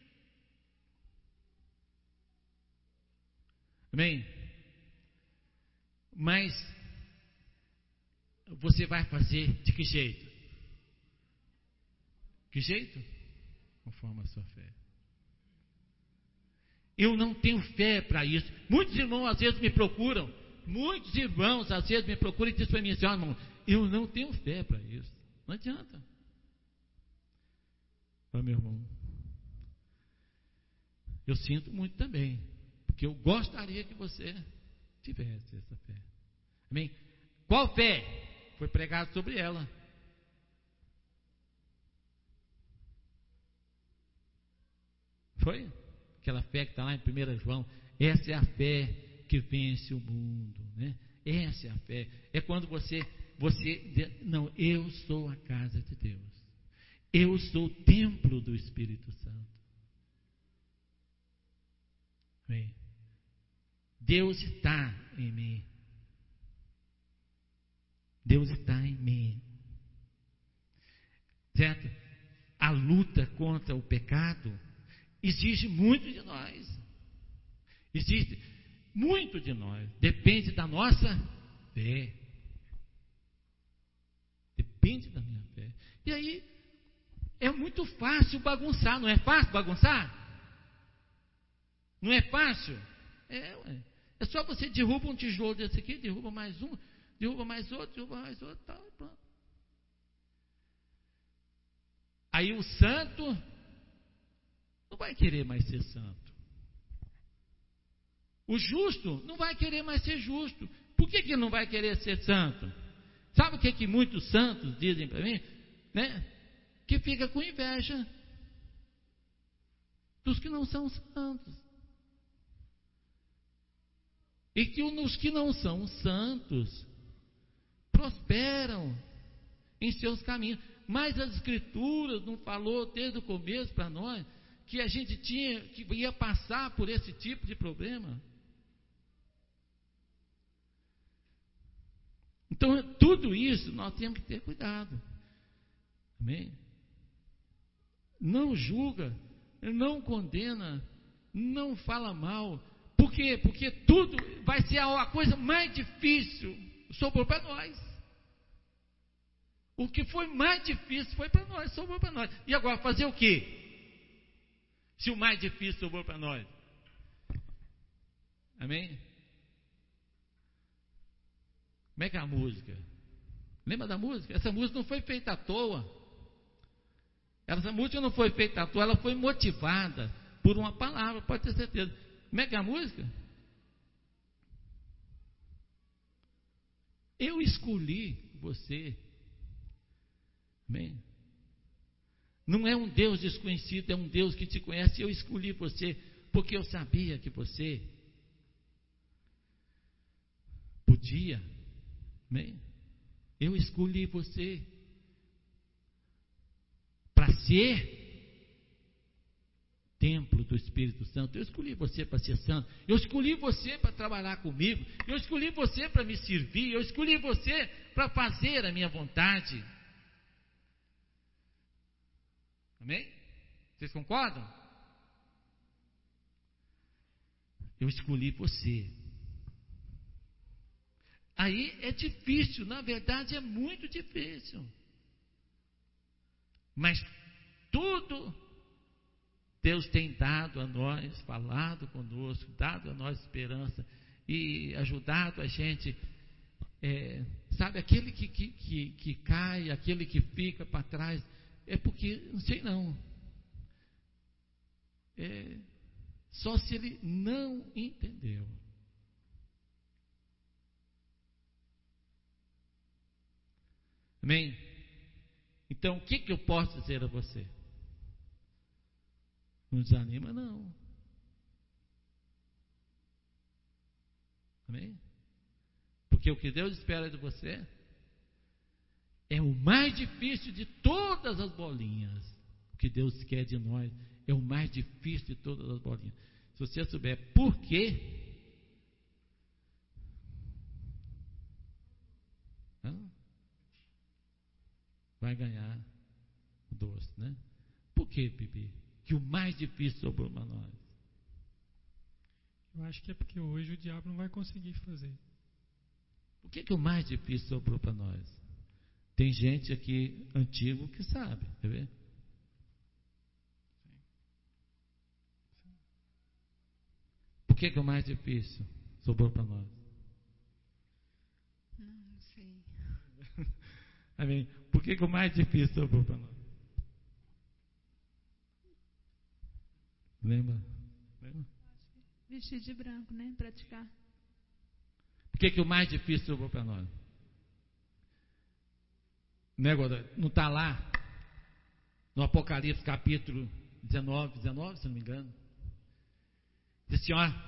[SPEAKER 1] Amém? Mas você vai fazer de que jeito? Que jeito? Conforme a sua fé. Eu não tenho fé para isso. Muitos irmãos às vezes me procuram, muitos irmãos às vezes me procuram e dizem para mim assim: ó, irmão, eu não tenho fé para isso. Não adianta. Ó, meu irmão, eu sinto muito também, Porque eu gostaria que você tivesse essa fé. Amém? Qual fé? Foi pregado sobre ela. Foi? Aquela fé que está lá em primeiro João. Essa é a fé que vence o mundo, né? Essa é a fé. É quando você, você, não, eu sou a casa de Deus. Eu sou o templo do Espírito Santo. Amém? Deus está em mim. Deus está em mim. Certo? A luta contra o pecado exige muito de nós. Existe muito de nós. Depende da nossa fé. Depende da minha fé. E aí, é muito fácil bagunçar. Não é fácil bagunçar? Não é fácil? É, ué. É só você derruba um tijolo desse aqui, derruba mais um, derruba mais outro, derruba mais outro, tal, e pronto. Aí o santo não vai querer mais ser santo. O justo não vai querer mais ser justo. Por que que não vai querer ser santo? Sabe o que que muitos santos dizem para mim? Né? Que fica com inveja dos que não são santos. E que os que não são santos prosperam em seus caminhos. Mas as Escrituras não falou desde o começo para nós que a gente tinha, que ia passar por esse tipo de problema. Então, tudo isso nós temos que ter cuidado. Amém? Não julga, não condena, não fala mal. Por quê? Porque tudo vai ser a coisa mais difícil sobrou para nós. O que foi mais difícil foi para nós, sobrou para nós. E agora, fazer o quê? Se o mais difícil sobrou para nós. Amém? Como é que é a música? Lembra da música? Essa música não foi feita à toa. Essa música não foi feita à toa, ela foi motivada por uma palavra, pode ter certeza. Como é que é a música? Eu escolhi você. Amém? Não é um Deus desconhecido, é um Deus que te conhece. Eu escolhi você porque eu sabia que você podia. Amém? Eu escolhi você para ser templo do Espírito Santo. Eu escolhi você para ser santo. Eu escolhi você para trabalhar comigo. Eu escolhi você para me servir. Eu escolhi você para fazer a minha vontade. Amém? Vocês concordam? Eu escolhi você. Aí é difícil, na verdade é muito difícil. Mas tudo Deus tem dado a nós, falado conosco, dado a nós esperança e ajudado a gente. É, sabe, aquele que, que, que, que cai, aquele que fica para trás, é porque, não sei não, é, só se ele não entendeu. Amém? Então, o que, que eu posso dizer a você? Não desanima, não. Amém? Porque o que Deus espera de você é o mais difícil de todas as bolinhas. O que Deus quer de nós é o mais difícil de todas as bolinhas. Se você souber por quê, vai ganhar o doce, né? Por que, Bibi? Que o mais difícil sobrou para nós.
[SPEAKER 3] Eu acho que é porque hoje o diabo não vai conseguir fazer.
[SPEAKER 1] Por que, que o mais difícil sobrou para nós? Tem gente aqui antigo que sabe, quer ver? Por que, que o mais difícil sobrou para nós?
[SPEAKER 4] Não, não sei.
[SPEAKER 1] Amém. Por que, que o mais difícil sobrou para nós? Lembra? Lembra?
[SPEAKER 4] Vestir de branco, né? Praticar.
[SPEAKER 1] Por que, que o mais difícil sobrou para nós? Não está lá no Apocalipse capítulo dezenove, dezenove, se não me engano. Diz assim, ó,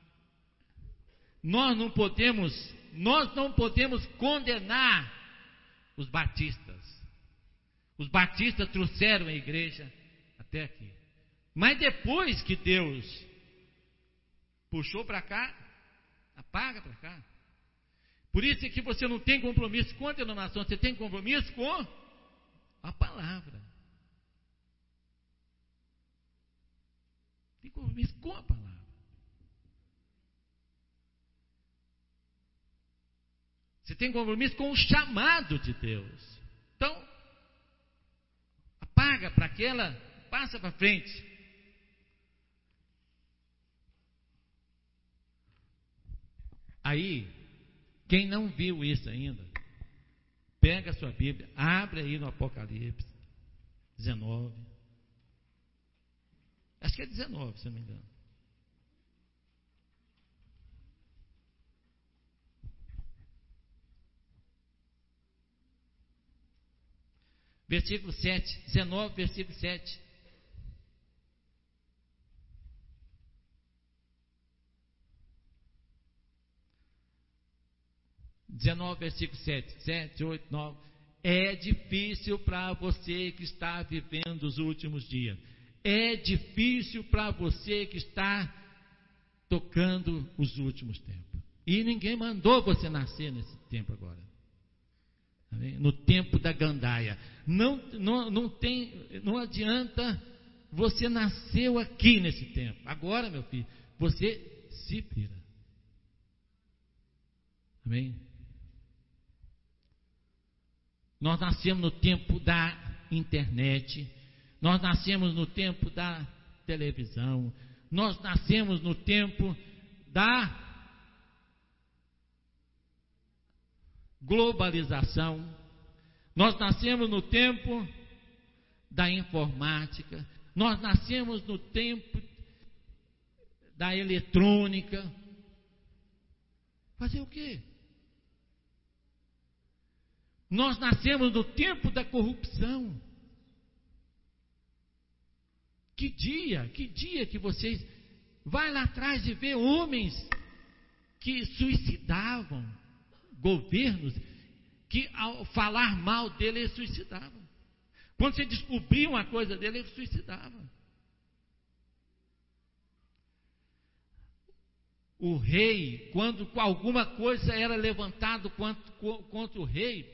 [SPEAKER 1] nós não podemos, nós não podemos condenar os batistas. Os batistas trouxeram a igreja até aqui. Mas depois que Deus puxou para cá, apaga para cá. Por isso é que você não tem compromisso com a denominação, você tem compromisso com a palavra. Tem compromisso com a palavra. Você tem compromisso com o chamado de Deus. Então, apaga para aquela, passa para frente. Aí, quem não viu isso ainda, pega a sua Bíblia, abre aí no Apocalipse dezenove. Acho que é dezenove, se não me engano. Versículo sete, dezenove, versículo sete. dezenove, versículo sete, sete, oito, nove. É difícil para você que está vivendo os últimos dias. É difícil para você que está tocando os últimos tempos. E ninguém mandou você nascer nesse tempo agora. No tempo da gandaia. Não, não, não, tem, não adianta, você nasceu aqui nesse tempo. Agora, meu filho, você se vira. Amém? Nós nascemos no tempo da internet, nós nascemos no tempo da televisão, nós nascemos no tempo da globalização, nós nascemos no tempo da informática, nós nascemos no tempo da eletrônica. Fazer o quê? Nós nascemos no tempo da corrupção. Que dia, que dia que vocês vai lá atrás e vê homens que suicidavam, governos que ao falar mal dele eles suicidavam. Quando você descobria uma coisa dele, ele suicidava. O rei, quando alguma coisa era levantado contra, contra o rei,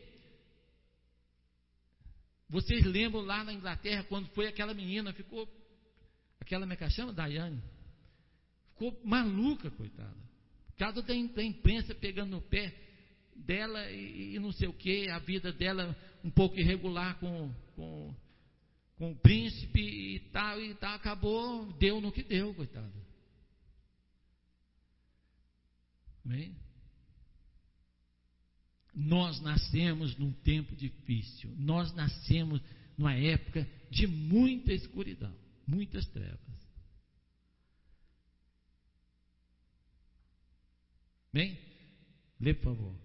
[SPEAKER 1] vocês lembram lá na Inglaterra, quando foi aquela menina, ficou, aquela, como é que chama? Daiane, ficou maluca, coitada, por causa da, da imprensa pegando no pé dela e, e não sei o que, a vida dela um pouco irregular com, com, com o príncipe e tal, e tal, acabou, deu no que deu, coitada. Amém? Nós nascemos num tempo difícil, nós nascemos numa época de muita escuridão, muitas trevas. Bem, lê por favor.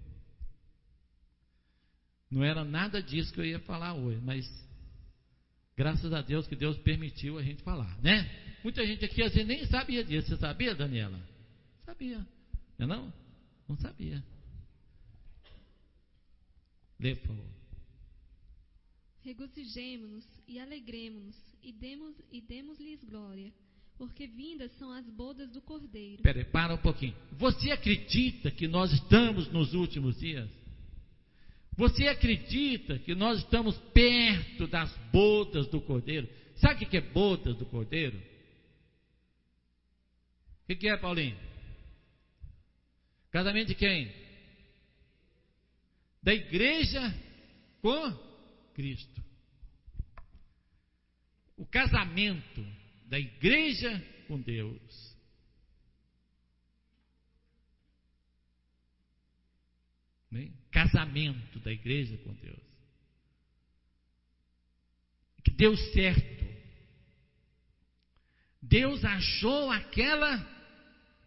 [SPEAKER 1] Não era nada disso que eu ia falar hoje, mas graças a Deus que Deus permitiu a gente falar, né? Muita gente aqui às vezes nem sabia disso. Você sabia, Daniela? Sabia, não é não? Não sabia. Lê, por favor.
[SPEAKER 5] Regozijemo-nos e alegremo-nos e demos, e demos-lhes glória, porque vindas são as bodas do Cordeiro.
[SPEAKER 1] Peraí, para um pouquinho. Você acredita que nós estamos nos últimos dias? Você acredita que nós estamos perto das bodas do Cordeiro? Sabe o que é bodas do Cordeiro? O que é, Paulinho? Casamento de quem? Da igreja com Cristo. O casamento da igreja com Deus. Né? Casamento da igreja com Deus. Que deu certo. Deus achou aquela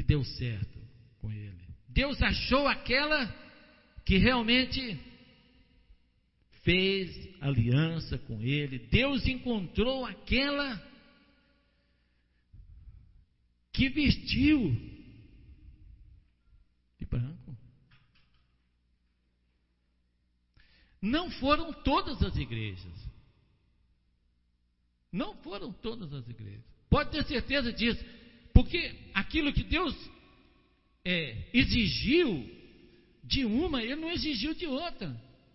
[SPEAKER 1] que deu certo com ele. Deus achou aquela que realmente fez aliança com ele. Deus encontrou aquela que vestiu de branco. Não foram todas as igrejas. Não foram todas as igrejas. Pode ter certeza disso. Porque aquilo que Deus é, exigiu de uma, Ele não exigiu de outra.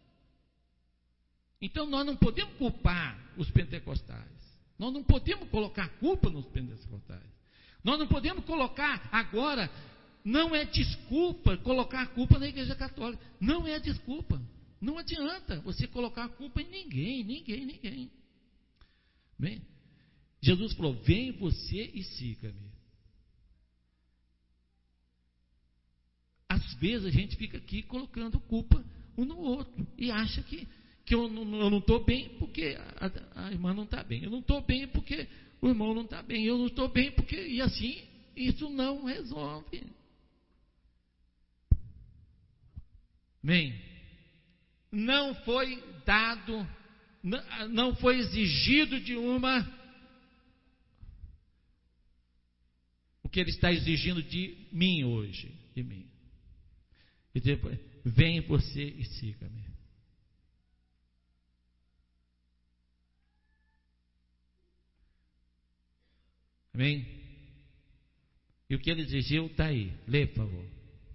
[SPEAKER 1] Então nós não podemos culpar os pentecostais. Nós não podemos colocar culpa nos pentecostais. Nós não podemos colocar agora, não é desculpa colocar a culpa na igreja católica. Não é desculpa. Não adianta você colocar a culpa em ninguém, ninguém, ninguém. Bem, Jesus falou: vem você e siga-me. Às vezes a gente fica aqui colocando culpa um no outro e acha que, que eu não estou bem porque a, a irmã não está bem. Eu não estou bem porque o irmão não está bem. Eu não estou bem porque... E assim, isso não resolve. Bem, não foi dado, não foi exigido de uma o que ele está exigindo de mim hoje, de mim. E depois, vem você e siga-me. Amém? E o que ele exigiu está aí. Lê, por favor.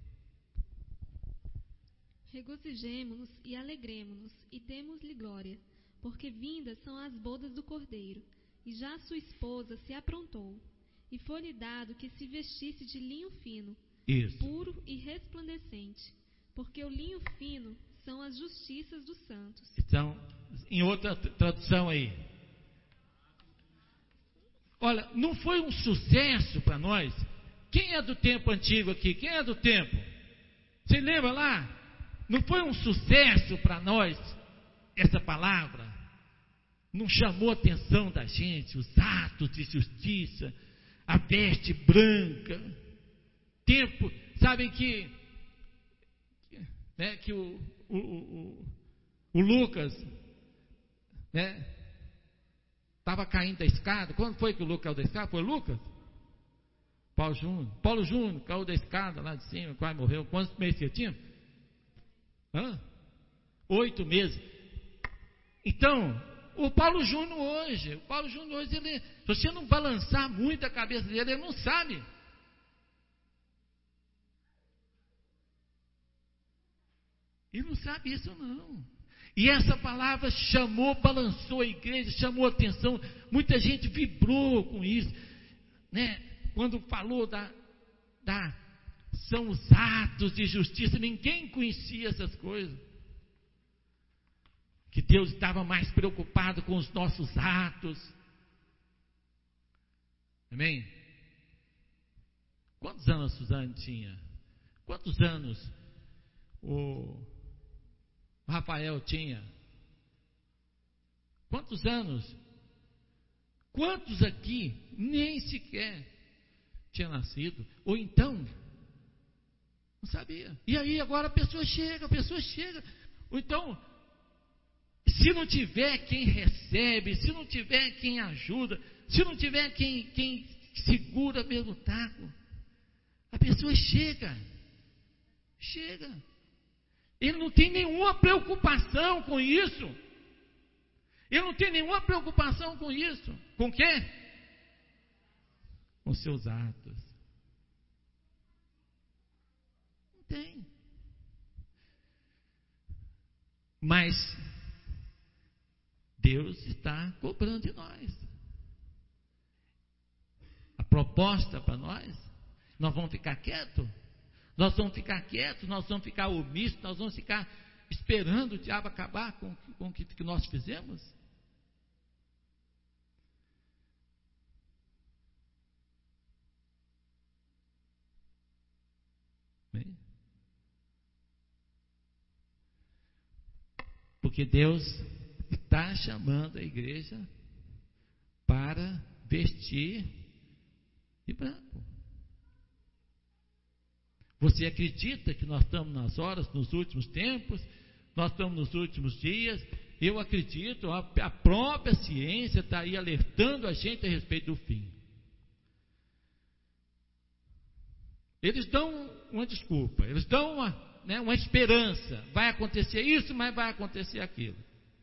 [SPEAKER 5] Regozijemo-nos e alegremo-nos e demos-lhe glória, porque vindas são as bodas do Cordeiro, e já sua esposa se aprontou, e foi-lhe dado que se vestisse de linho fino,
[SPEAKER 1] Isso.
[SPEAKER 5] puro e resplandecente, porque o linho fino são as justiças dos santos.
[SPEAKER 1] Então, em outra tradução aí. Olha, não foi um sucesso para nós? Quem é do tempo antigo aqui? Quem é do tempo? Você lembra lá? Não foi um sucesso para nós essa palavra? Não chamou a atenção da gente os atos de justiça, a veste branca? Tempo, sabem que, né, que o, o, o, o Lucas, né, estava caindo da escada. Quando foi que o Lucas caiu da escada? Foi o Lucas? Paulo Júnior. Paulo Júnior caiu da escada lá de cima, quase morreu. Quantos meses você tinha? Hã? Oito meses. Então, o Paulo Júnior hoje, o Paulo Júnior hoje, ele, se você não balançar muito a cabeça dele, ele não sabe. Ele não sabe isso não. E essa palavra chamou, balançou a igreja, chamou a atenção. Muita gente vibrou com isso, né? Quando falou da, da são os atos de justiça, ninguém conhecia essas coisas. Que Deus estava mais preocupado com os nossos atos. Amém? Quantos anos a Suzane tinha? Quantos anos o Rafael tinha? Quantos anos? Quantos aqui nem sequer tinha nascido? Ou então, não sabia. E aí agora a pessoa chega, a pessoa chega. Ou então, se não tiver quem recebe, se não tiver quem ajuda, se não tiver quem, quem segura mesmo o taco, a pessoa chega. Chega. Ele não tem nenhuma preocupação com isso. Ele não tem nenhuma preocupação com isso. Com o quê? Com seus atos. Não tem. Mas Deus está cobrando de nós. A proposta para nós, nós vamos ficar quietos? Nós vamos ficar quietos, nós vamos ficar omissos, nós vamos ficar esperando o diabo acabar com, com o que, que nós fizemos? Bem? Porque Deus está chamando a igreja para vestir de branco. Você acredita que nós estamos nas horas, nos últimos tempos? Nós estamos nos últimos dias? Eu acredito, a, a própria ciência está aí alertando a gente a respeito do fim. Eles dão uma desculpa, eles dão uma, né, uma esperança. Vai acontecer isso, mas vai acontecer aquilo.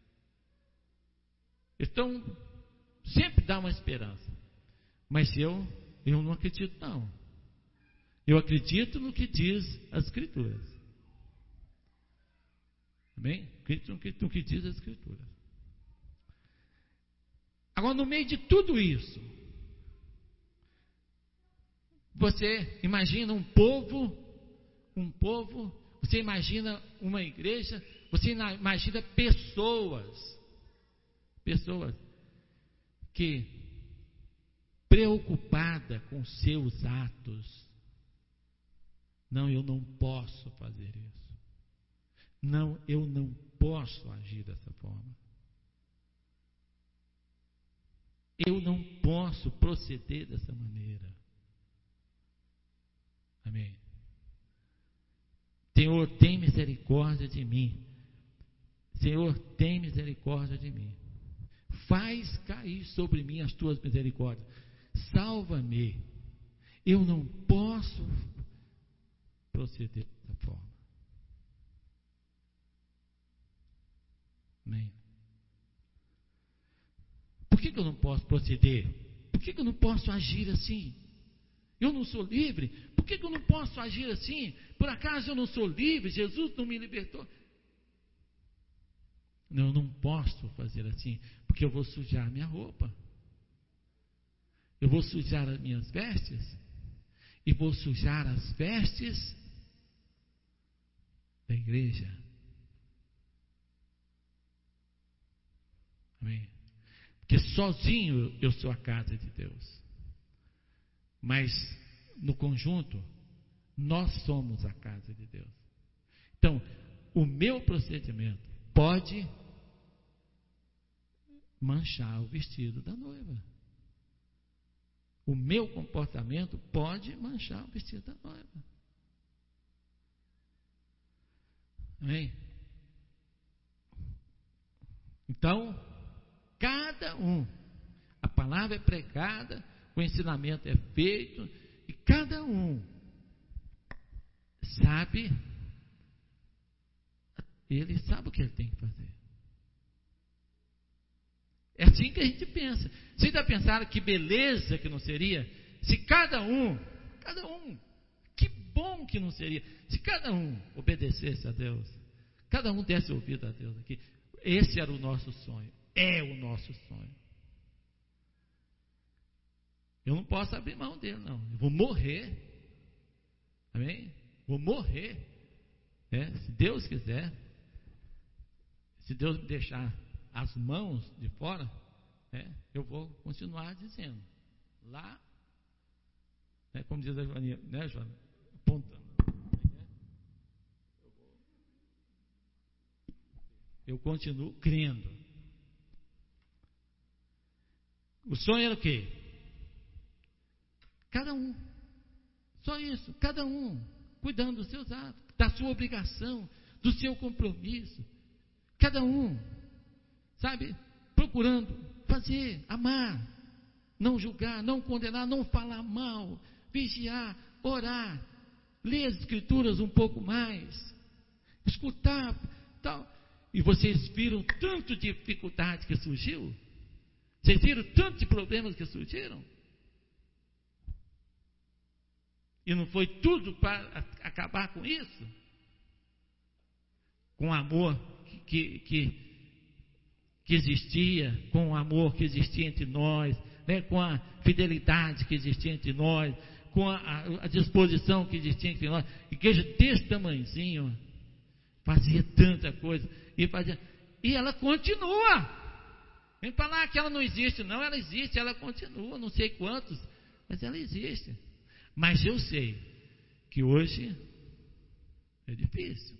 [SPEAKER 1] Então, sempre dá uma esperança. Mas eu, eu não acredito não. Eu acredito no que diz as Escrituras. Amém? Acredito no que, no que diz as Escrituras. Agora, no meio de tudo isso, você imagina um povo, um povo, você imagina uma igreja, você imagina pessoas, pessoas que, preocupada com seus atos, não, eu não posso fazer isso. Não, eu não posso agir dessa forma. Eu não posso proceder dessa maneira. Amém. Senhor, tem misericórdia de mim. Senhor, tem misericórdia de mim. Faz cair sobre mim as tuas misericórdias. Salva-me. Eu não posso proceder dessa forma. Amém. Por que, que eu não posso proceder? Por que, que eu não posso agir assim? Eu não sou livre? Por que, que eu não posso agir assim? Por acaso eu não sou livre? Jesus não me libertou? Não, eu não posso fazer assim, porque eu vou sujar minha roupa. Eu vou sujar as minhas vestes. E vou sujar as vestes da igreja. Amém? Porque sozinho eu sou a casa de Deus. Mas no conjunto, nós somos a casa de Deus. Então, o meu procedimento pode manchar o vestido da noiva. O meu comportamento pode manchar o vestido da noiva. Amém? Então, cada um, a palavra é pregada, o ensinamento é feito, e cada um sabe, ele sabe o que ele tem que fazer. É assim que a gente pensa. Vocês já pensaram que beleza que não seria? Se cada um, cada um, que bom que não seria, se cada um obedecesse a Deus, cada um desse ouvido a Deus aqui. Esse era o nosso sonho, é o nosso sonho. Eu não posso abrir mão dele, não. Eu vou morrer. Amém? Vou morrer. É, se Deus quiser. Se Deus me deixar as mãos de fora, é, eu vou continuar dizendo. Lá, né, como diz a Joaninha, né, Joana? Apontando. Eu continuo crendo. O sonho era o quê? Cada um. Só isso. Cada um. Cuidando dos seus atos. Da sua obrigação. Do seu compromisso. Cada um. Sabe? Procurando fazer, amar. Não julgar, não condenar, não falar mal. Vigiar, orar. Ler as escrituras um pouco mais. Escutar, tal. E vocês viram tanto de dificuldade que surgiu? Vocês viram tanto de problemas que surgiram? E não foi tudo para acabar com isso? Com o amor que, que, que existia, com o amor que existia entre nós, né? Com a fidelidade que existia entre nós, com a, a, a disposição que existia entre nós. Igreja desse tamanhozinho, fazia tanta coisa, e, fazia, e ela continua. Vem falar que ela não existe, não, ela existe, ela continua, não sei quantos, mas ela existe. Mas eu sei que hoje é difícil.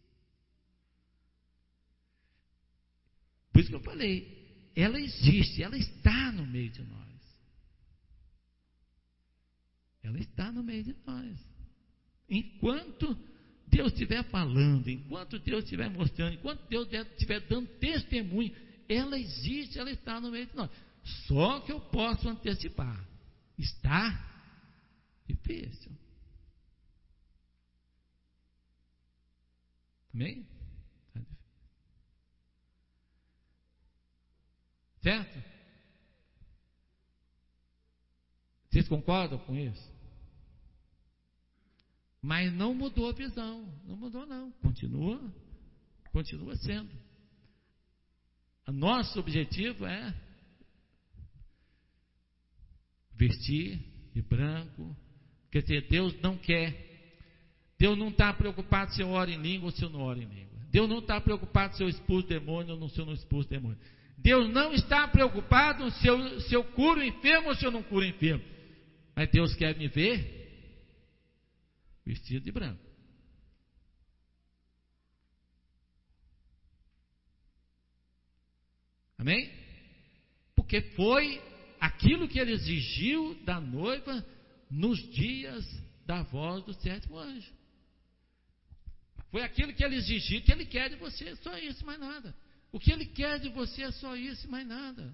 [SPEAKER 1] Por isso que eu falei, ela existe, ela está no meio de nós. Ela está no meio de nós. Enquanto Deus estiver falando, enquanto Deus estiver mostrando, enquanto Deus estiver dando testemunho, ela existe, ela está no meio de nós. Só que eu posso antecipar. Está difícil. Amém? Está difícil. Certo? Vocês concordam com isso? Mas não mudou a visão, não mudou não, continua, continua sendo. O nosso objetivo é vestir de branco, quer dizer, Deus não quer, Deus não está preocupado se eu oro em língua ou se eu não oro em língua, Deus não está preocupado se eu expulso demônio ou se eu não expulso demônio, Deus não está preocupado se eu, se eu curo enfermo ou se eu não curo enfermo, mas Deus quer me ver vestido de branco. Amém? Porque foi aquilo que ele exigiu da noiva nos dias da voz do sétimo anjo. Foi aquilo que ele exigiu, que ele quer de você, só isso, mais nada. O que ele quer de você é só isso, mais nada.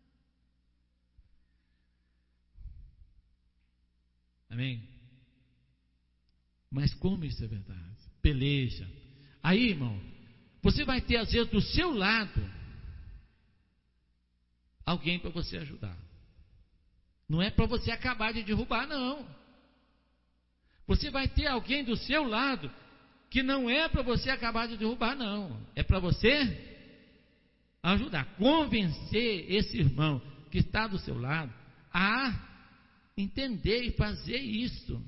[SPEAKER 1] Amém? Mas como isso é verdade? Peleja. Aí, irmão, você vai ter às vezes do seu lado alguém para você ajudar. Não é para você acabar de derrubar, não. Você vai ter alguém do seu lado que não é para você acabar de derrubar, não. É para você ajudar, convencer esse irmão que está do seu lado a entender e fazer isso.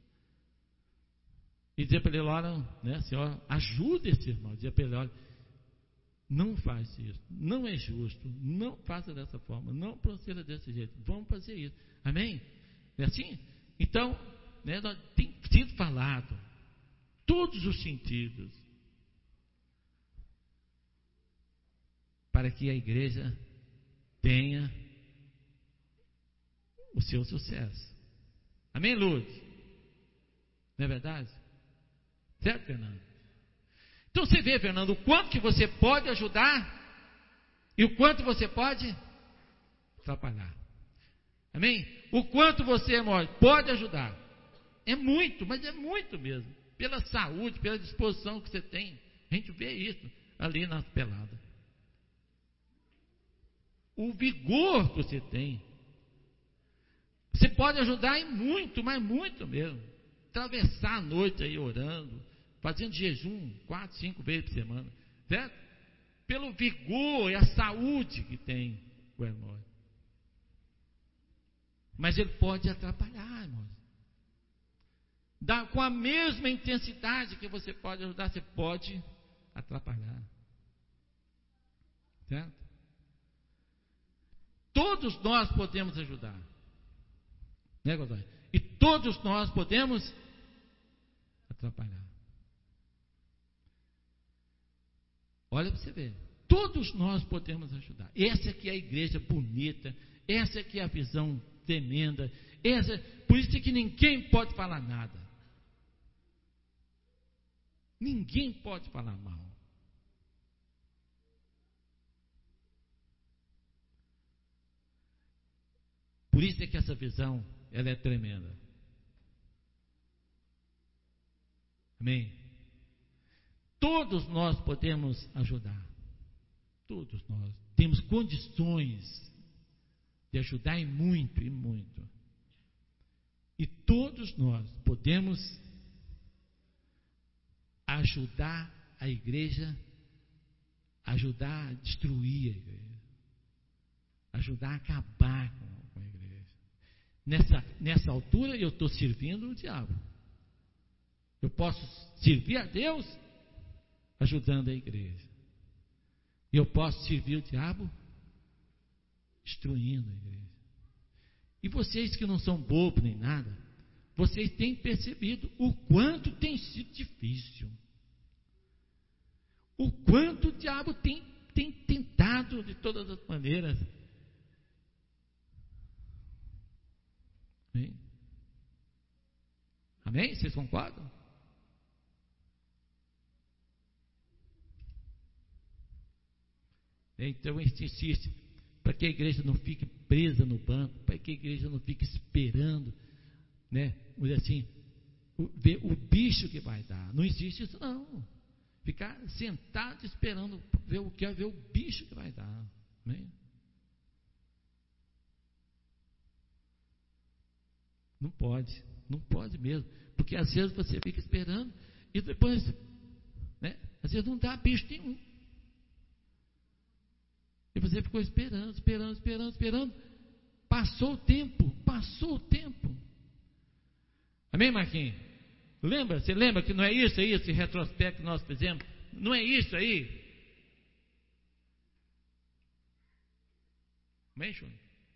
[SPEAKER 1] E dizer para ele, olha, né, Senhor, ajuda esse irmão. Dizer para ele, olha, não faz isso, não é justo, não faça dessa forma, não proceda desse jeito, vamos fazer isso. Amém? É assim? Então, né, tem sido falado, todos os sentidos, para que a igreja tenha o seu sucesso. Amém, Lourdes? Não é verdade? Certo, Fernando? Então você vê, Fernando, o quanto que você pode ajudar e o quanto você pode atrapalhar. Amém? O quanto você, amor, pode ajudar. É muito, mas é muito mesmo. Pela saúde, pela disposição que você tem. A gente vê isso ali nas peladas. O vigor que você tem. Você pode ajudar em muito, mas muito mesmo. Atravessar a noite aí orando, fazendo jejum quatro, cinco vezes por semana, certo? Pelo vigor e a saúde que tem o irmão. Mas ele pode atrapalhar, irmãos. Dá, com a mesma intensidade que você pode ajudar, você pode atrapalhar. Certo? Todos nós podemos ajudar. Né, Godoy? E todos nós podemos atrapalhar. Olha para você ver. Todos nós podemos ajudar. Essa aqui é a igreja bonita. Essa aqui é a visão tremenda. Essa, por isso é que ninguém pode falar nada. Ninguém pode falar mal. Por isso é que essa visão, ela é tremenda. Amém? Todos nós podemos ajudar. Todos nós temos condições de ajudar e muito, e muito. E todos nós podemos ajudar a igreja, ajudar a destruir a igreja, ajudar a acabar com, com a igreja. Nessa, nessa altura eu estou servindo o diabo. Eu posso servir a Deus ajudando a igreja. E eu posso servir o diabo destruindo a igreja. E vocês que não são bobos nem nada, vocês têm percebido o quanto tem sido difícil. O quanto o diabo tem, tem tentado de todas as maneiras. Hein? Amém? Vocês concordam? Então insiste para que a igreja não fique presa no banco, para que a igreja não fique esperando, né? Assim, o, ver o bicho que vai dar. Não existe isso não. Ficar sentado esperando ver o que é ver o bicho que vai dar. Amém? Não pode, não pode mesmo, porque às vezes você fica esperando e depois, né? Às vezes não dá bicho nenhum. E você ficou esperando, esperando, esperando, esperando. Passou o tempo, passou o tempo. Amém, Marquinhos? Lembra? Você lembra que não é isso aí, esse retrospecto que nós fizemos? Não é isso aí? Amém, Júnior?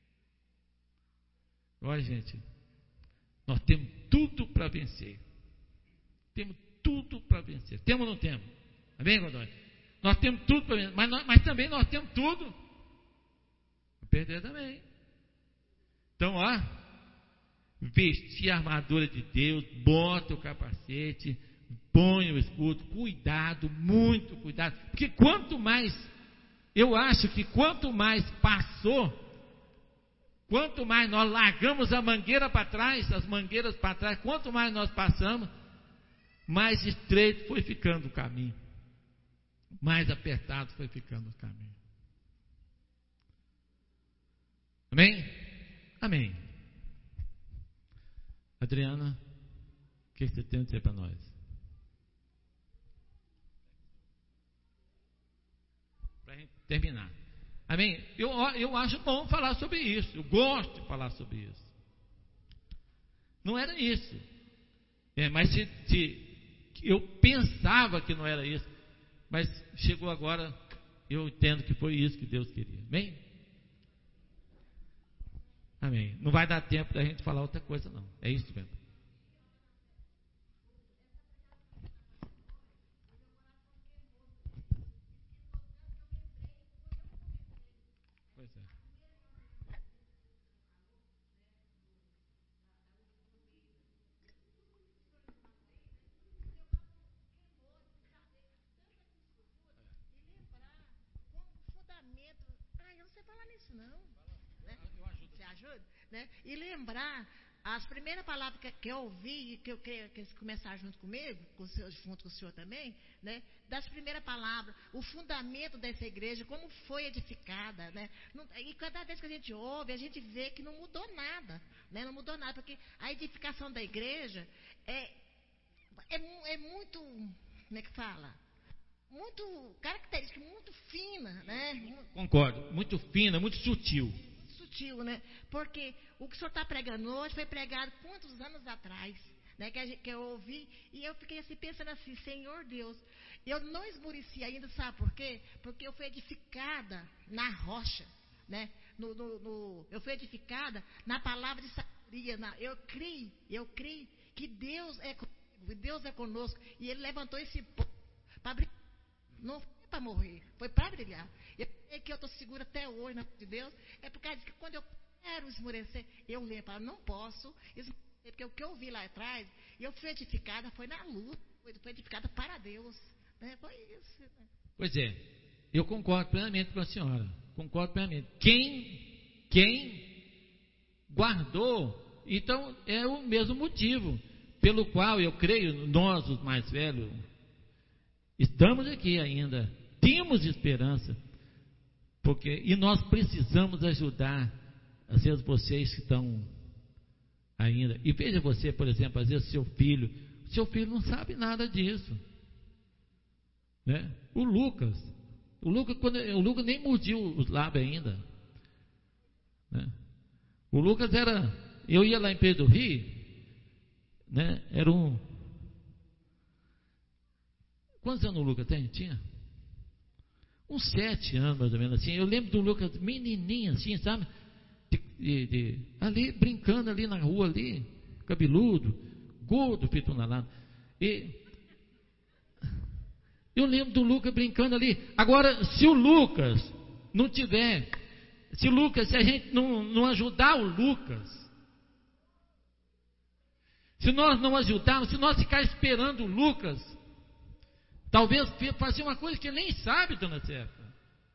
[SPEAKER 1] Olha, gente, nós temos tudo para vencer. Temos tudo para vencer. Temos ou não temos? Amém, Godoy? Nós temos tudo para vencer, mas, nós, mas também nós temos tudo para perder também. Então, ó, vestir a armadura de Deus, bota o capacete, põe o escudo, cuidado, muito cuidado, porque quanto mais, eu acho que quanto mais passou, quanto mais nós largamos a mangueira para trás, as mangueiras para trás, quanto mais nós passamos, mais estreito foi ficando o caminho, mais apertado foi ficando o caminho. Amém? Amém. Adriana, o que você tem a dizer para nós? Para a gente terminar. Amém? Eu, eu acho bom falar sobre isso. Eu gosto de falar sobre isso. Não era isso. É, mas se, se, eu pensava que não era isso. Mas chegou agora, eu entendo que foi isso que Deus queria. Amém? Amém. Não vai dar tempo da gente falar outra coisa, não. É isso mesmo. Pois é.
[SPEAKER 6] Ah, eu não sei falar nisso, não. Né? Você ajuda? Né? E lembrar as primeiras palavras que, que eu ouvi, que eu creio que eles começaram junto comigo, com o senhor, junto com o senhor também, né? Das primeiras palavras, o fundamento dessa igreja, como foi edificada, né? Não, e cada vez que a gente ouve, a gente vê que não mudou nada, né? Não mudou nada, porque a edificação da igreja é, é, é muito, como é que fala? Muito característica, muito fina, né?
[SPEAKER 1] Concordo, muito fina, muito sutil.
[SPEAKER 6] Muito sutil, né? Porque o que o senhor está pregando hoje foi pregado quantos anos atrás, né? Que, a gente, que eu ouvi, e eu fiquei assim, pensando assim, Senhor Deus, eu não esmureci ainda, sabe por quê? Porque eu fui edificada na rocha, né? No, no, no, eu fui edificada na palavra de sabedoria, na, eu creio, eu creio que Deus é comigo, Deus é conosco, e Ele levantou esse povo para brilhar. Não foi para morrer, foi para brilhar. Eu sei que eu estou segura até hoje na mão de Deus. É por causa que quando eu quero esmorecer, eu lembro, eu não posso esmorecer, porque o que eu vi lá atrás, eu fui edificada, foi na luta, foi edificada para Deus. Né? Foi isso. Né?
[SPEAKER 1] Pois é, eu concordo plenamente com a senhora. Concordo plenamente. Quem, quem guardou, então é o mesmo motivo pelo qual eu creio, nós os mais velhos, estamos aqui ainda, temos esperança, porque, e nós precisamos ajudar, às vezes vocês que estão ainda, e veja você, por exemplo, às vezes seu filho, seu filho não sabe nada disso, né? O Lucas, o Lucas, quando, o Lucas nem mordiu os lábios ainda, né? O Lucas era, eu ia lá em Pedro Rio, né? Era um, quantos anos o Lucas tem? Tinha? Uns sete anos, mais ou menos assim. Eu lembro do Lucas menininho assim, sabe? De, de, de, ali, brincando ali na rua, ali, cabeludo, gordo, feito na lata. E eu lembro do Lucas brincando ali. Agora, se o Lucas não tiver, se o Lucas, se a gente não, não ajudar o Lucas, se nós não ajudarmos, se nós ficar esperando o Lucas, talvez fazer uma coisa que ele nem sabe, dona Cefa.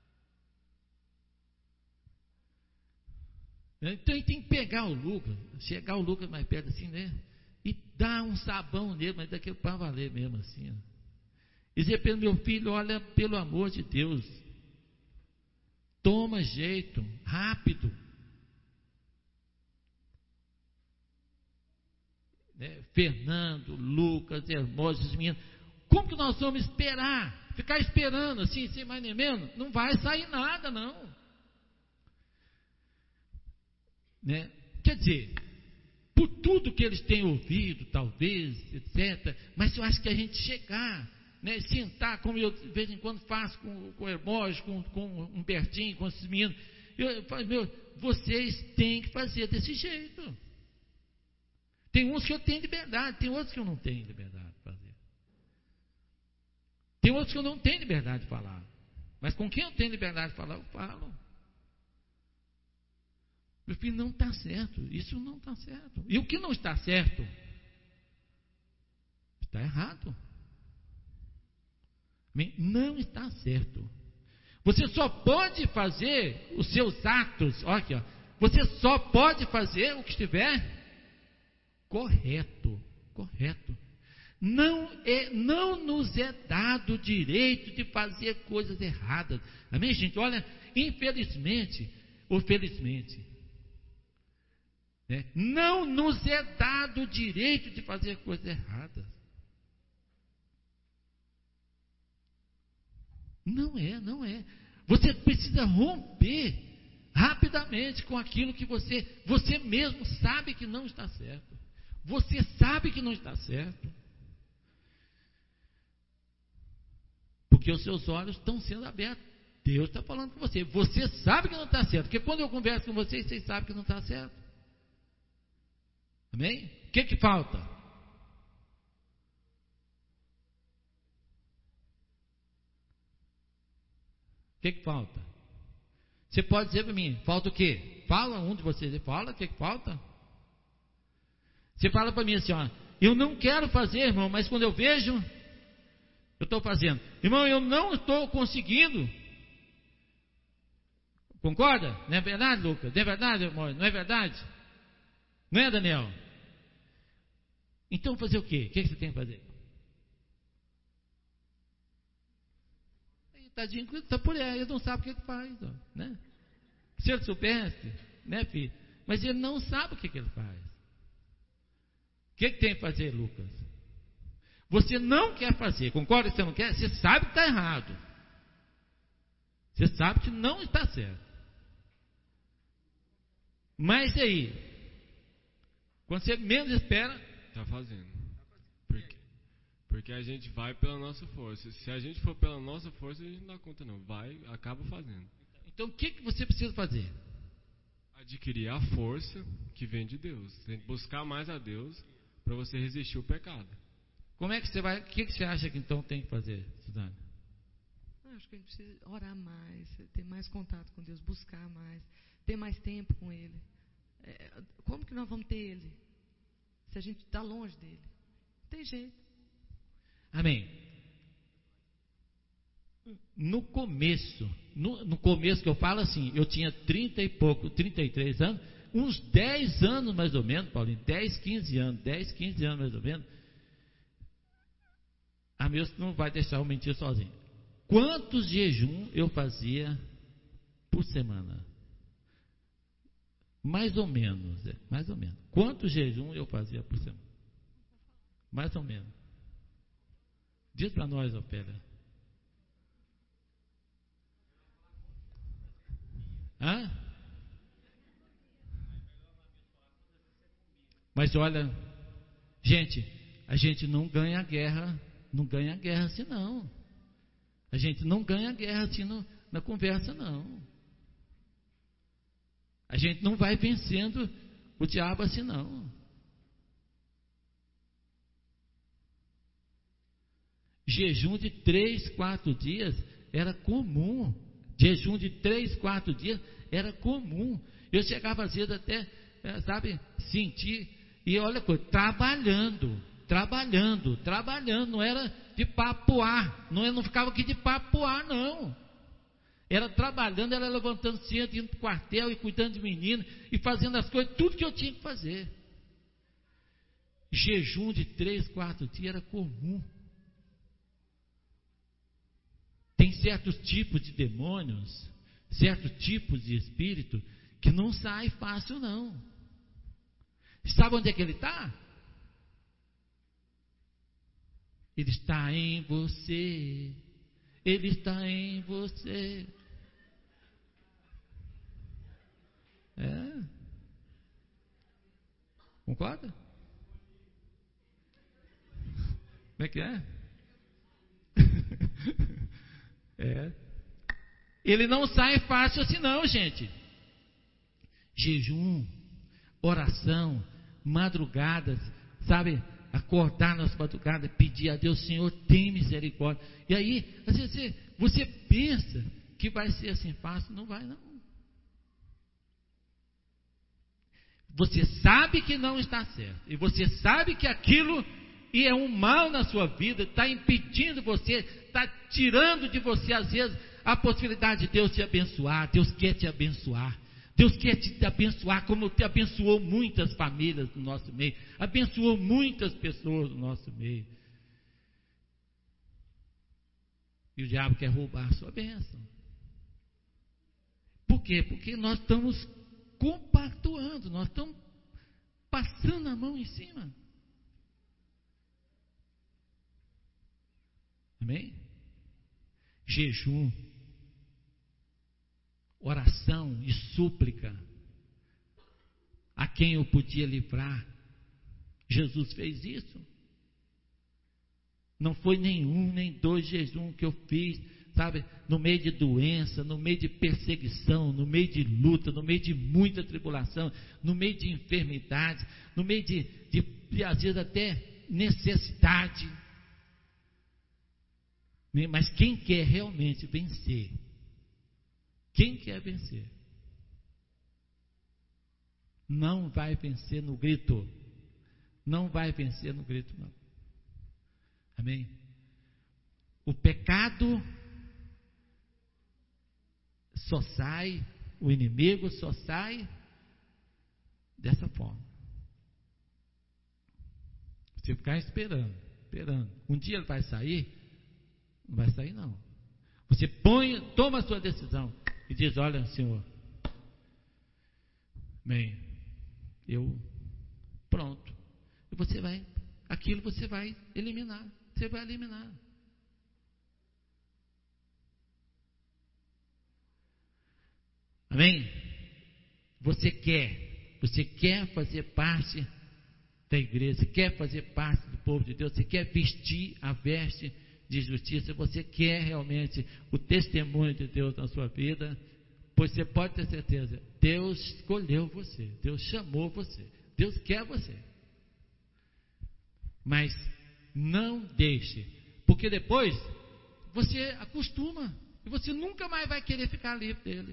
[SPEAKER 1] Então ele tem que pegar o Lucas, chegar o Lucas mais perto assim, né? E dar um sabão nele, mas daquele para valer mesmo assim. Ó. E dizer para ele, meu filho, olha, pelo amor de Deus, toma jeito, rápido. Né? Fernando, Lucas, Hermógenes, os meninos. Como que nós vamos esperar? Ficar esperando assim, sem mais nem menos? Não vai sair nada, não. Né? Quer dizer, por tudo que eles têm ouvido, talvez, etcétera, mas eu acho que a gente chegar, né, sentar, como eu de vez em quando faço com, com o Hermógenes, com, com o Humbertinho, com esses meninos, eu, eu falo, meu, vocês têm que fazer desse jeito. Tem uns que eu tenho liberdade, tem outros que eu não tenho liberdade de fazer. Tem outros que eu não tenho liberdade de falar. Mas com quem eu tenho liberdade de falar, eu falo. Meu filho, não está certo. Isso não está certo. E o que não está certo? Está errado. Não está certo. Você só pode fazer os seus atos. Olha aqui, ó, você só pode fazer o que estiver correto. Correto. Não, é, não nos é dado o direito de fazer coisas erradas. Amém, gente? Olha, infelizmente, ou felizmente, né, não nos é dado o direito de fazer coisas erradas. Não é, não é. Você precisa romper rapidamente com aquilo que você, você mesmo sabe que não está certo. Você sabe que não está certo. Porque os seus olhos estão sendo abertos. Deus está falando com você. Você sabe que não está certo. Porque quando eu converso com vocês, vocês sabem que não está certo. Amém? O que que falta? O que que falta? Você pode dizer para mim, falta o quê? Fala um de vocês, fala, o que que falta? Você fala para mim assim, ó, eu não quero fazer, irmão, mas quando eu vejo, eu estou fazendo. Irmão, eu não estou conseguindo. Concorda? Não é verdade, Lucas? Não é verdade, irmão? Não é verdade? Não é, Daniel? Então fazer o quê? O que você tem que fazer? Tadinho, está por aí, ele não sabe o que, que faz. Ó, né? Se ele soubesse, né, filho? Mas ele não sabe o que, que ele faz. O que, que tem que fazer, Lucas? Você não quer fazer, concorda que você não quer? Você sabe que está errado. Você sabe que não está certo. Mas e aí? Quando você menos espera,
[SPEAKER 2] está fazendo. Porque, porque a gente vai pela nossa força. Se a gente for pela nossa força, a gente não dá conta não. Vai, acaba fazendo.
[SPEAKER 1] Então o que, que você precisa fazer?
[SPEAKER 2] Adquirir a força que vem de Deus. Tem que buscar mais a Deus para você resistir ao pecado.
[SPEAKER 1] Como é que você vai? O que, que você acha que então tem que fazer, Suzana?
[SPEAKER 7] Acho que a gente precisa orar mais, ter mais contato com Deus, buscar mais, ter mais tempo com Ele. É, como que nós vamos ter Ele se a gente está longe dele? Não tem jeito.
[SPEAKER 1] Amém. No começo, no, no começo que eu falo assim, eu tinha trinta e pouco, trinta e três anos, uns dez anos mais ou menos, Paulinho, dez, quinze anos, dez, quinze anos mais ou menos. A Deus não vai deixar eu mentir sozinho. Quantos jejum eu fazia por semana? Mais ou menos, é, mais ou menos. Quantos jejum eu fazia por semana? Mais ou menos. Diz para nós, Ofélia. Hã? Mas olha, gente, a gente não ganha guerra, não ganha guerra assim não. A gente não ganha guerra assim no, na conversa não. A gente não vai vencendo o diabo assim não. Jejum de três, quatro dias era comum. Jejum de três, quatro dias era comum. Eu chegava às vezes até, sabe, sentir e olha, trabalhando, trabalhando, trabalhando, não era de papoar, não, não ficava aqui de papoar, não. Era trabalhando, era levantando cedo, indo para o quartel e cuidando de menino, e fazendo as coisas, tudo que eu tinha que fazer. Jejum de três, quatro dias era comum. Tem certos tipos de demônios, certos tipos de espírito, que não sai fácil, não. Sabe onde é que ele está? Ele está em você. Ele está em você. É. Concorda? Como é que é? É. Ele não sai fácil assim não, gente. Jejum, oração, madrugadas, sabe? Acordar nas madrugadas, pedir a Deus, Senhor, tem misericórdia. E aí, às vezes, você, você pensa que vai ser assim fácil, não vai não. Você sabe que não está certo, e você sabe que aquilo e é um mal na sua vida, está impedindo você, está tirando de você, às vezes, a possibilidade de Deus te abençoar. Deus quer te abençoar. Deus quer te abençoar, como te abençoou muitas famílias do nosso meio, abençoou muitas pessoas do nosso meio. E o diabo quer roubar a sua bênção. Por quê? Porque nós estamos compactuando, nós estamos passando a mão em cima. Amém? Jejum, oração e súplica a quem eu podia livrar. Jesus fez isso. Não foi nenhum, nem dois jejum que eu fiz, sabe, no meio de doença, no meio de perseguição, no meio de luta, no meio de muita tribulação, no meio de enfermidade, no meio de, de, de às vezes até necessidade. Mas quem quer realmente vencer? Quem quer vencer? Não vai vencer no grito. Não vai vencer no grito, não. Amém? O pecado só sai, o inimigo só sai dessa forma. Você ficar esperando, esperando. Um dia ele vai sair. Não vai sair não. Você põe, toma a sua decisão e diz, olha, Senhor, bem, eu, pronto. E você vai, aquilo você vai eliminar. Você vai eliminar. Amém? Você quer, você quer fazer parte da igreja, quer fazer parte do povo de Deus, você quer vestir a veste de justiça, você quer realmente o testemunho de Deus na sua vida, pois você pode ter certeza, Deus escolheu você, Deus chamou você, Deus quer você. Mas não deixe, porque depois você acostuma e você nunca mais vai querer ficar livre dele.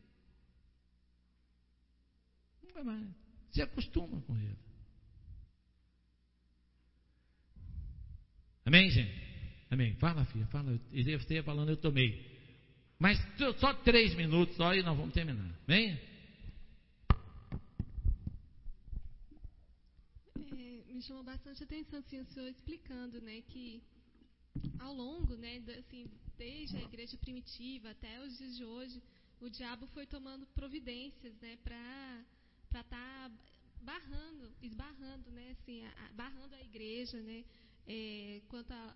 [SPEAKER 1] Nunca mais. Você acostuma com ele. Amém, gente? Amém. Fala, filha, fala. E você ia falando, eu tomei. Mas só três minutos só e nós vamos terminar. Amém?
[SPEAKER 5] É, me chamou bastante atenção assim, o senhor explicando, né, que ao longo, né, assim, desde a igreja primitiva até os dias de hoje, o diabo foi tomando providências, né, para para estar barrando, esbarrando, né, assim, a, a, barrando a igreja, né, é, quanto a,